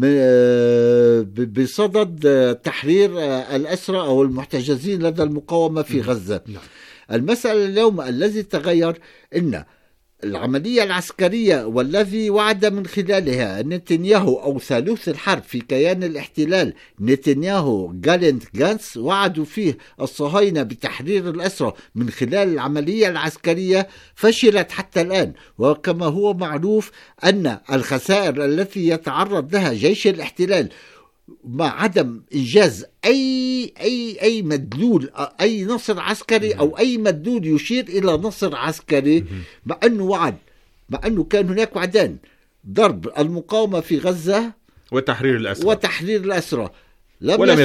بصدد تحرير الأسرى أو المحتجزين لدى المقاومة في غزة. المسألة اليوم الذي تغير أن العملية العسكرية والذي وعد من خلالها نتنياهو أو ثالوث الحرب في كيان الاحتلال نتنياهو جالنت جانس، وعدوا فيه الصهاينة بتحرير الأسرى من خلال العملية العسكرية، فشلت حتى الآن. وكما هو معروف أن الخسائر التي يتعرض لها جيش الاحتلال مع عدم إنجاز أي مدلول، أي نصر عسكري أو أي مدلول يشير إلى نصر عسكري، مع أنه كان هناك وعدان: ضرب المقاومة في غزة وتحرير الأسرى. لم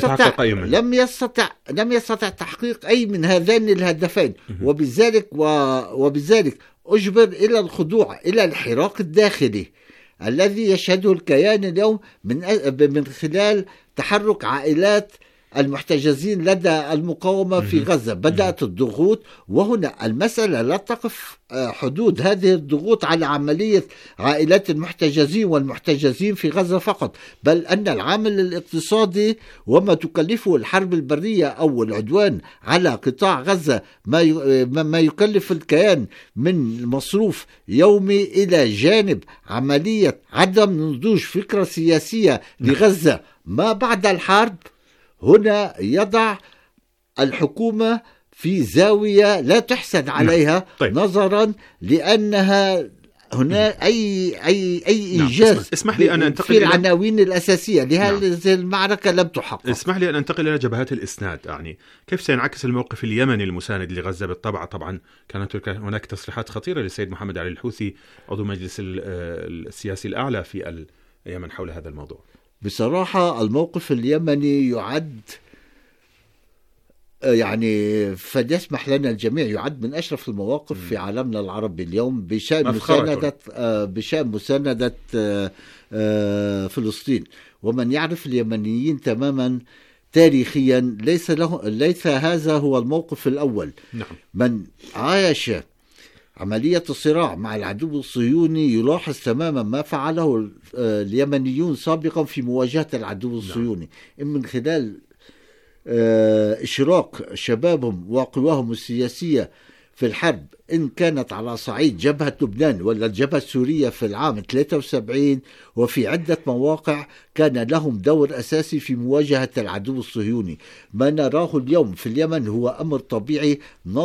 يستطع تحقيق أي من هذين الهدفين، وبذلك أجبر إلى الخضوع إلى الحراك الداخلي الذي يشهده الكيان اليوم من خلال تحرك عائلات المحتجزين لدى المقاومة في غزة. بدأت الضغوط، وهنا المسألة لا تقف حدود هذه الضغوط على عملية عائلات المحتجزين والمحتجزين في غزة فقط، بل أن العامل الاقتصادي وما تكلفه الحرب البرية أو العدوان على قطاع غزة ما يكلف الكيان من مصروف يومي، إلى جانب عملية عدم نضوج فكرة سياسية لغزة ما بعد الحرب، هنا يضع الحكومة في زاوية لا تحسد عليها. طيب. نظرا لأنها هنا أي إنجاز اسمح لي أن أنتقل في العناوين الأساسية لهذه المعركة لم تحقق. اسمح لي أن أنتقل إلى جبهات الإسناد. يعني كيف سينعكس الموقف اليمني المساند لغزة بالطبع؟ طبعا كانت هناك تصريحات خطيرة للسيد محمد علي الحوثي عضو مجلس السياسي الأعلى في اليمن حول هذا الموضوع. بصراحة الموقف اليمني يعد يعني فليسمح لنا الجميع يعد من أشرف المواقف في عالمنا العربي اليوم بشأن مساندة فلسطين. ومن يعرف اليمنيين تماما تاريخيا ليس هذا هو الموقف الأول. نعم. من عايش عملية الصراع مع العدو الصهيوني يلاحظ تماما ما فعله اليمنيون سابقا في مواجهة العدو الصهيوني. من خلال إشراق شبابهم وقواهم السياسية في الحرب، إن كانت على صعيد جبهة لبنان ولا الجبهة السورية في العام 73، وفي عدة مواقع كان لهم دور أساسي في مواجهة العدو الصهيوني. ما نراه اليوم في اليمن هو أمر طبيعي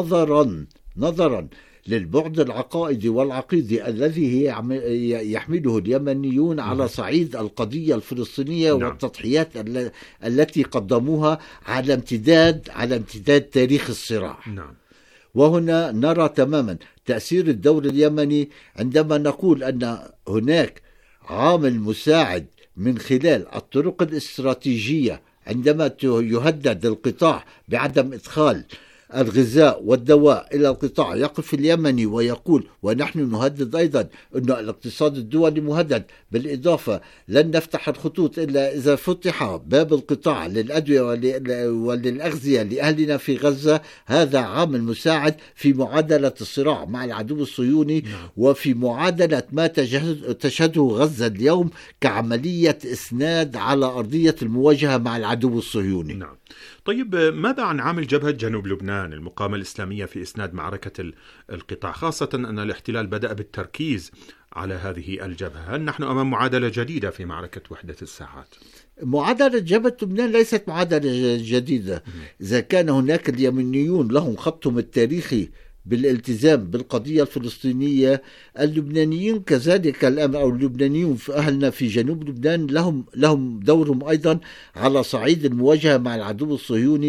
نظرا للبعد العقائدي والعقيدي الذي يحمله اليمنيون على صعيد القضية الفلسطينية. نعم. والتضحيات التي قدموها على امتداد تاريخ الصراع. نعم. وهنا نرى تماما تأثير الدور اليمني عندما نقول أن هناك عامل مساعد من خلال الطرق الاستراتيجية. عندما يهدد القطاع بعدم إدخال الغذاء والدواء إلى القطاع، يقف اليمني ويقول ونحن نهدد أيضا أن الاقتصاد الدولي مهدد، بالإضافة لن نفتح الخطوط إلا إذا فتح باب القطاع للأدوية وللأغذية لأهلنا في غزة. هذا عامل مساعد في معادلة الصراع مع العدو الصهيوني وفي معادلة ما تشهده غزة اليوم كعملية إسناد على أرضية المواجهة مع العدو الصهيوني. نعم. طيب ماذا عن عامل جبهة جنوب لبنان المقاومة الإسلامية في إسناد معركة القطاع، خاصة أن الاحتلال بدأ بالتركيز على هذه الجبهة؟ هل نحن أمام معادلة جديدة في معركة وحدة الساحات؟ معادلة جبهة لبنان ليست معادلة جديدة. إذا كان هناك اليمنيون لهم خطهم التاريخي بالالتزام بالقضية الفلسطينية، اللبنانيين كذلك الآن، أو اللبنانيون في أهلنا في جنوب لبنان لهم دورهم أيضا على صعيد المواجهة مع العدو الصهيوني.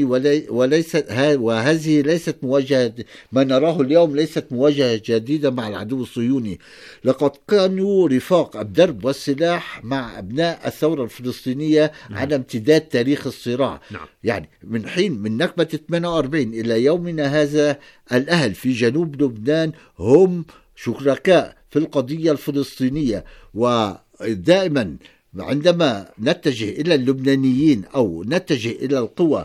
وهذه ليست مواجهة، ما نراه اليوم ليست مواجهة جديدة مع العدو الصهيوني. لقد كانوا رفاق الدرب والسلاح مع أبناء الثورة الفلسطينية على امتداد تاريخ الصراع. يعني من نكبة 48 إلى يومنا هذا الأهل في جنوب لبنان هم شركاء في القضية الفلسطينية. ودائما عندما نتجه إلى اللبنانيين أو نتجه إلى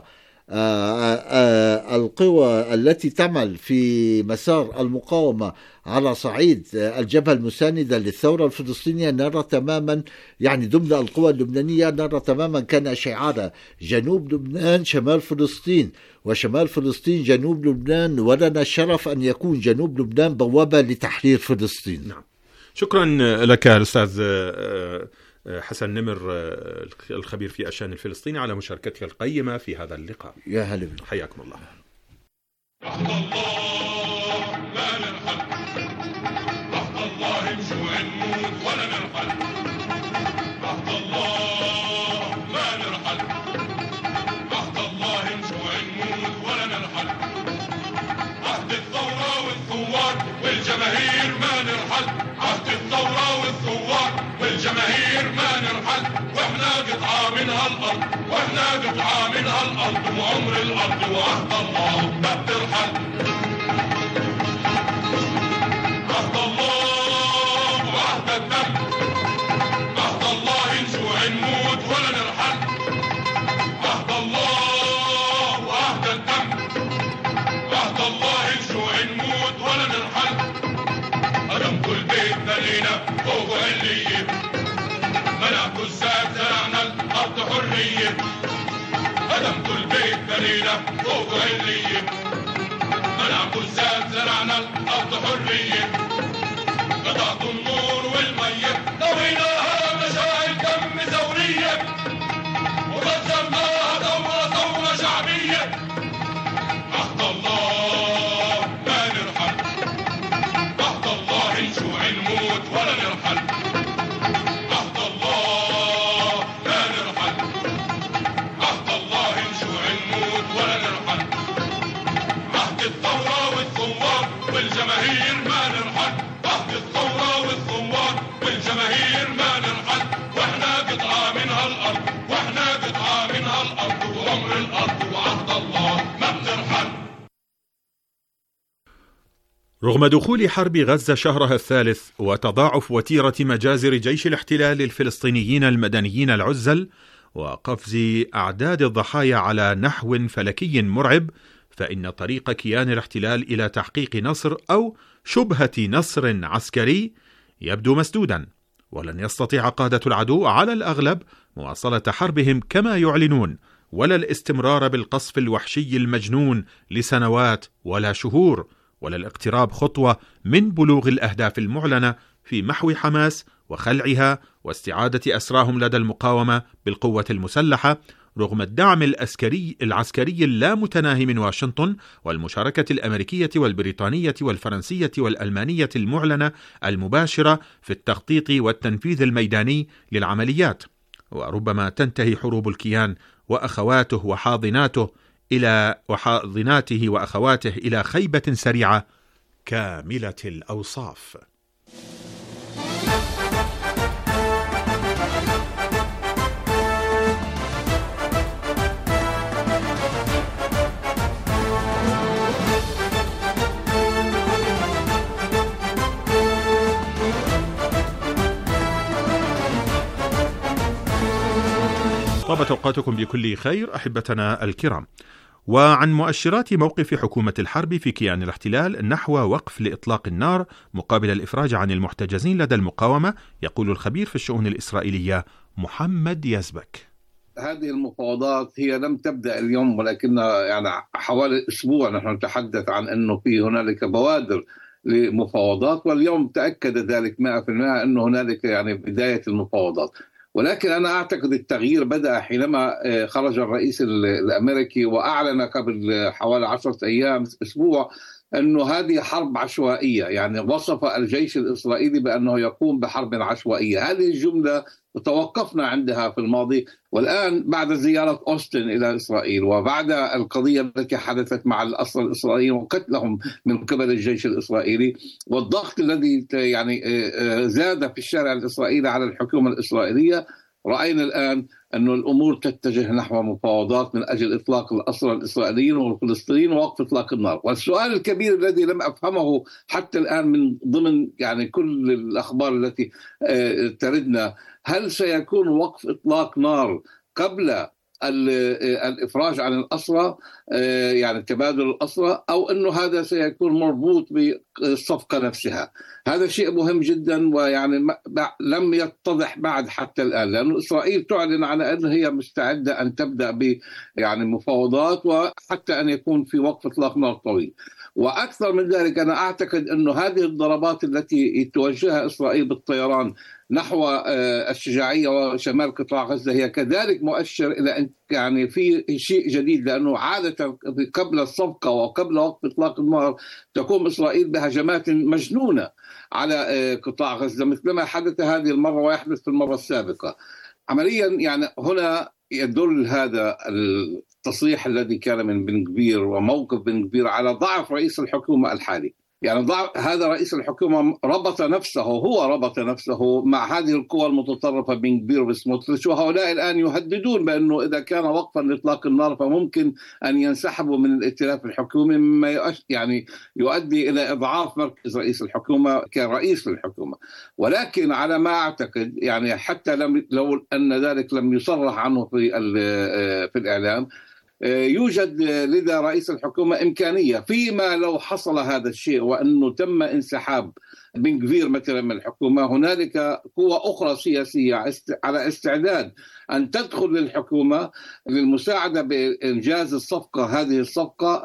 القوى التي تعمل في مسار المقاومة على صعيد الجبهة المساندة للثورة الفلسطينية، نرى تماما يعني ضمن القوى اللبنانية نرى تماما كان شعار جنوب لبنان شمال فلسطين، وشمال فلسطين جنوب لبنان، ولنا الشرف أن يكون جنوب لبنان بوابة لتحرير فلسطين. نعم. شكرا لك الأستاذ حسن نمر الخبير في الشأن الفلسطيني على مشاركتك القيمة في هذا اللقاء. يا هلا بك. حياكم الله. رحمة الله لا نرحل، رحمة الله نجوع نموت ولا نرحل، رحمة الله لا نرحل، رحمة الله نجوع نموت ولا نرحل، عهد الثورة والثوار والجماهير ما نرحل، عهد الثورة والثوار والجماهير ما نرحل، واحنا قطعة من هالأرض، واحنا قطعة من هالأرض، وعمر الأرض وعهد الله ما بترحل، عهد الله وعهد الدم، عهد الله نجوع نموت ولا نرحل، عهد الله وعهد الدم، عهد الله نجوع نموت ولا نرحل، أدم كل بيت بنينا فوق علية، منع كل ساعة زرعنا الأرض حرية، هدم كل بيت بنينا فوق علية، منع كل ساعة زرعنا الأرض حرية، قطعت النور والمية طويناها مشاعل كم ثورية، وفجرناها ثورة شعبية، عهد الله ما نرحل، عهد الله نجوع نموت رغم دخول حرب غزة شهرها الثالث وتضاعف وتيرة مجازر جيش الاحتلال للفلسطينيين المدنيين العزل وقفز أعداد الضحايا على نحو فلكي مرعب، فإن طريق كيان الاحتلال إلى تحقيق نصر أو شبهة نصر عسكري يبدو مسدودا، ولن يستطيع قادة العدو على الأغلب مواصلة حربهم كما يعلنون، ولا الاستمرار بالقصف الوحشي المجنون لسنوات ولا شهور، ولا الاقتراب خطوة من بلوغ الأهداف المعلنة في محو حماس وخلعها واستعادة أسراهم لدى المقاومة بالقوة المسلحة، رغم الدعم العسكري اللامتناهي من واشنطن والمشاركة الأمريكية والبريطانية والفرنسية والألمانية المعلنة المباشرة في التخطيط والتنفيذ الميداني للعمليات. وربما تنتهي حروب الكيان وأخواته وحاضناته وأخواته إلى خيبة سريعة كاملة الأوصاف. طابت أوقاتكم بكل خير أحبتنا الكرام. وعن مؤشرات موقف حكومة الحرب في كيان الاحتلال نحو وقف لإطلاق النار مقابل الإفراج عن المحتجزين لدى المقاومة، يقول الخبير في الشؤون الإسرائيلية محمد يزبك. هذه المفاوضات هي لم تبدأ اليوم، ولكنها يعني حوالي أسبوع نحن نتحدث عن أنه في هنالك بوادر لمفاوضات، واليوم تأكد ذلك 100% أنه هنالك يعني بداية المفاوضات. ولكن أنا أعتقد التغيير بدأ حينما خرج الرئيس الأمريكي وأعلن قبل حوالي 10 أيام أسبوع أنه هذه حرب عشوائية، يعني وصف الجيش الإسرائيلي بأنه يقوم بحرب عشوائية. هذه الجملة توقفنا عندها في الماضي، والآن بعد زيارة أوستن إلى إسرائيل وبعد القضية التي حدثت مع الأسرى الإسرائيليين وقتلهم من قبل الجيش الإسرائيلي والضغط الذي يعني زاد في الشارع الإسرائيلي على الحكومة الإسرائيلية، رأينا الآن أن الأمور تتجه نحو مفاوضات من أجل إطلاق الأسرى الإسرائيليين والفلسطينيين ووقف إطلاق النار. والسؤال الكبير الذي لم أفهمه حتى الآن من ضمن يعني كل الأخبار التي تردنا، هل سيكون وقف إطلاق نار قبل الإفراج عن الأسرى، يعني تبادل الأسرى، أو أنه هذا سيكون مربوط بالصفقة نفسها؟ هذا شيء مهم جدا، ويعني لم يتضح بعد حتى الآن، لأن إسرائيل تعلن على أنها هي مستعدة أن تبدأ يعني مفاوضات وحتى أن يكون في وقف إطلاق نار طويل. وأكثر من ذلك أنا أعتقد أنه هذه الضربات التي توجهها إسرائيل بالطيران نحو الشجاعية وشمال قطاع غزة هي كذلك مؤشر إلى أن يعني في شيء جديد، لأنه عادة قبل الصفقة وقبل وقف إطلاق النار تقوم إسرائيل بهجمات مجنونة على قطاع غزة مثلما حدث هذه المرة ويحدث في المرة السابقة. عمليا يعني هنا يدل هذا التصريح الذي كان من بن غفير وموقف بن غفير على ضعف رئيس الحكومة الحالي. يعني هذا رئيس الحكومة ربط نفسه مع هذه القوى المتطرفة بن غفير وسموتريتش، وهؤلاء الآن يهددون بأنه إذا كان وقفا لإطلاق النار فممكن أن ينسحبوا من الائتلاف الحكومي، مما يعني يؤدي إلى إضعاف مركز رئيس الحكومة كرئيس للحكومة. ولكن على ما أعتقد يعني حتى لو أن ذلك لم يصرح عنه في الإعلام، يوجد لدى رئيس الحكومة إمكانية فيما لو حصل هذا الشيء وأنه تم انسحاب بن غفير مثلا من الحكومة، هنالك قوة أخرى سياسية على استعداد أن تدخل للحكومة للمساعدة بإنجاز هذه الصفقة،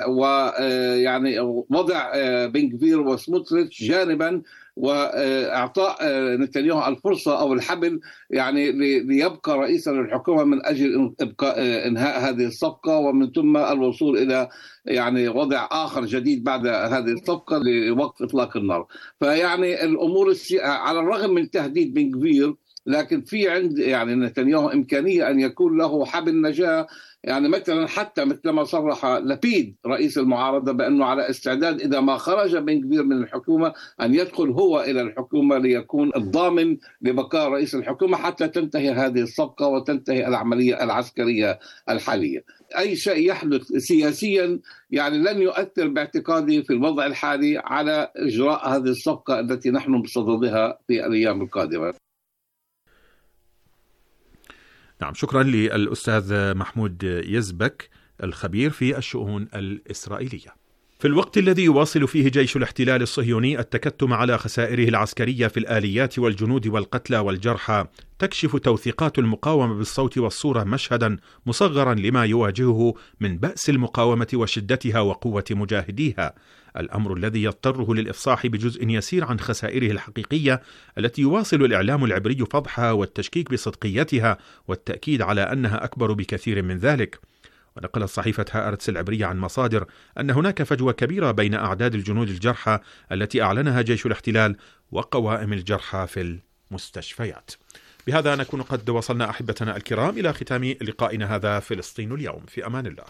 ويعني وضع بن غفير وسموتريتش جانبا وإعطاء نتنياهو الفرصة أو الحبل يعني ليبقى رئيسا للحكومة من أجل إنهاء هذه الصفقة، ومن ثم الوصول إلى يعني وضع آخر جديد بعد هذه الصفقة لوقف إطلاق النار. فيعني الأمور على الرغم من تهديد بن غفير لكن في عند يعني نتنياهو إمكانية أن يكون له حبل نجاة، يعني مثلا حتى مثل ما صرح لبيد رئيس المعارضة بأنه على استعداد إذا ما خرج بن كبير من الحكومة أن يدخل هو إلى الحكومة ليكون الضامن لبقاء رئيس الحكومة حتى تنتهي هذه الصفقة وتنتهي العملية العسكرية الحالية. أي شيء يحدث سياسيا يعني لن يؤثر باعتقادي في الوضع الحالي على إجراء هذه الصفقة التي نحن بصددها في الأيام القادمة. نعم، شكرا للأستاذ محمود يزبك الخبير في الشؤون الإسرائيلية. في الوقت الذي يواصل فيه جيش الاحتلال الصهيوني التكتم على خسائره العسكرية في الآليات والجنود والقتلى والجرحى، تكشف توثيقات المقاومة بالصوت والصورة مشهدا مصغرا لما يواجهه من بأس المقاومة وشدتها وقوة مجاهديها، الأمر الذي يضطره للإفصاح بجزء يسير عن خسائره الحقيقية التي يواصل الإعلام العبري فضحها والتشكيك بصدقيتها والتأكيد على أنها أكبر بكثير من ذلك. ونقلت صحيفة هآرتس العبرية عن مصادر أن هناك فجوة كبيرة بين أعداد الجنود الجرحى التي أعلنها جيش الاحتلال وقوائم الجرحى في المستشفيات. بهذا نكون قد وصلنا أحبتنا الكرام إلى ختام لقائنا هذا فلسطين اليوم. في أمان الله.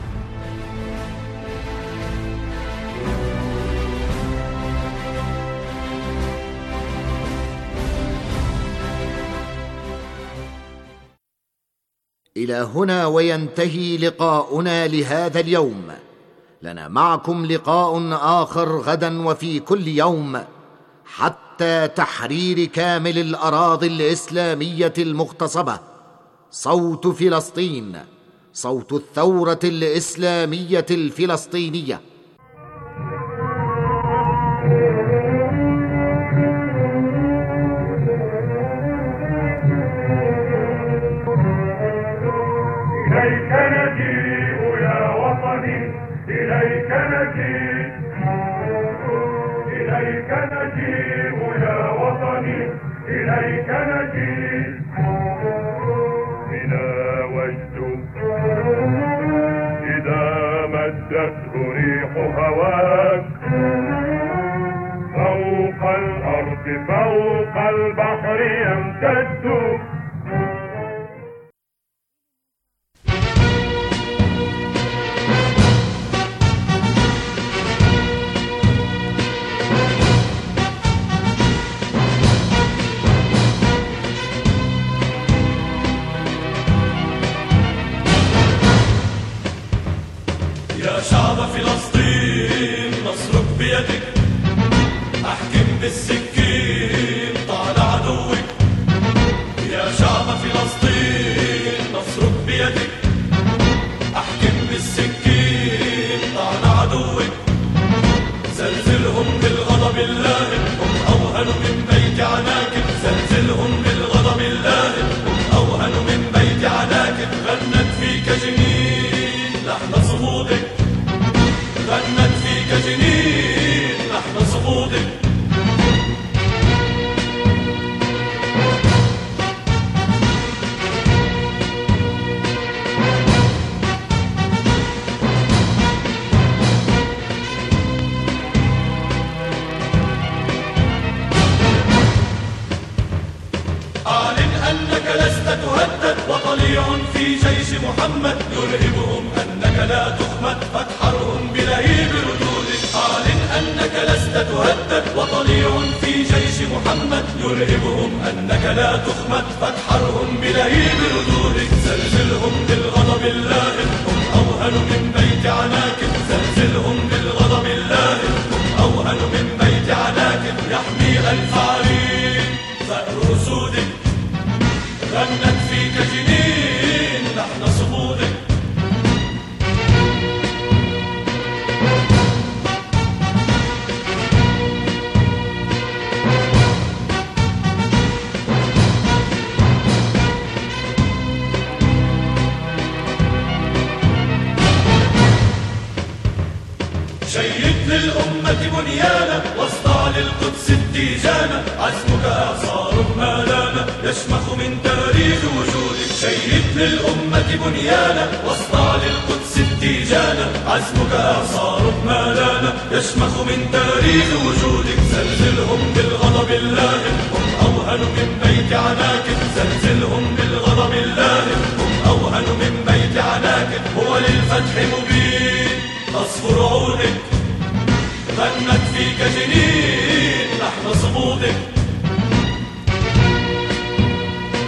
إلى هنا وينتهي لقاؤنا لهذا اليوم. لنا معكم لقاء آخر غدا وفي كل يوم حتى تحرير كامل الأراضي الإسلامية المغتصبة. صوت فلسطين، صوت الثورة الإسلامية الفلسطينية. إليك نجيء يا وطني، إليك نجيء، إليك نجيء يا وطني، إليك نجيء. بنا وجد إذا مدته ريح هواك فوق الأرض فوق البحر يمتد. يا شعب فلسطين نصرك بيدك، احكم بالسكين طال عدوك. يا شعب فلسطين نصرك بيدك، احكم بالسكين طال عدوك. زلزلهم بالغضب اللائم، هم اوهن من بيت عناكب. زلزلهم بالغضب اللائم، هم اوهن من بيت عناكب. غنت فيك جنين لحن صمودك، غنت فيك جنين لحن صمودك. أعلن أنك لست تهدد، وطليع في جيش محمد يرهبهم أنك لا تخمد، فاتحرهم بلهيب ردودك. أعلن أنك لست تهدد، وطليع في جيش محمد يرهبهم أنك لا تخمد، فاتحرهم بلهيب ردودك. زلزلهم بالغضب اللائم، هم أوهن من بيت عناكب. زلزلهم بالغضب اللائم، هم أوهن من بيت عناكب. يحمي الفعالين ثأر أسودك، غنت فيك جنين لحن صمودك. شيد للأمة بنيانا، واصدع للقدس التيجانا. عزمك إعصار ما لانا، يشمخ من تاريخ وجودك. شيد للأمة بنيانا، واصدع للقدس التيجانا. عزمك إعصار ما لانا، يشمخ من تاريخ وجودك. زلزلهم بالغضب اللائم، هم أوهن من بيت عناك زلزلهم بالغضب اللائم، هم أوهن من بيت عناك هو للفتح مبين. تصفر عود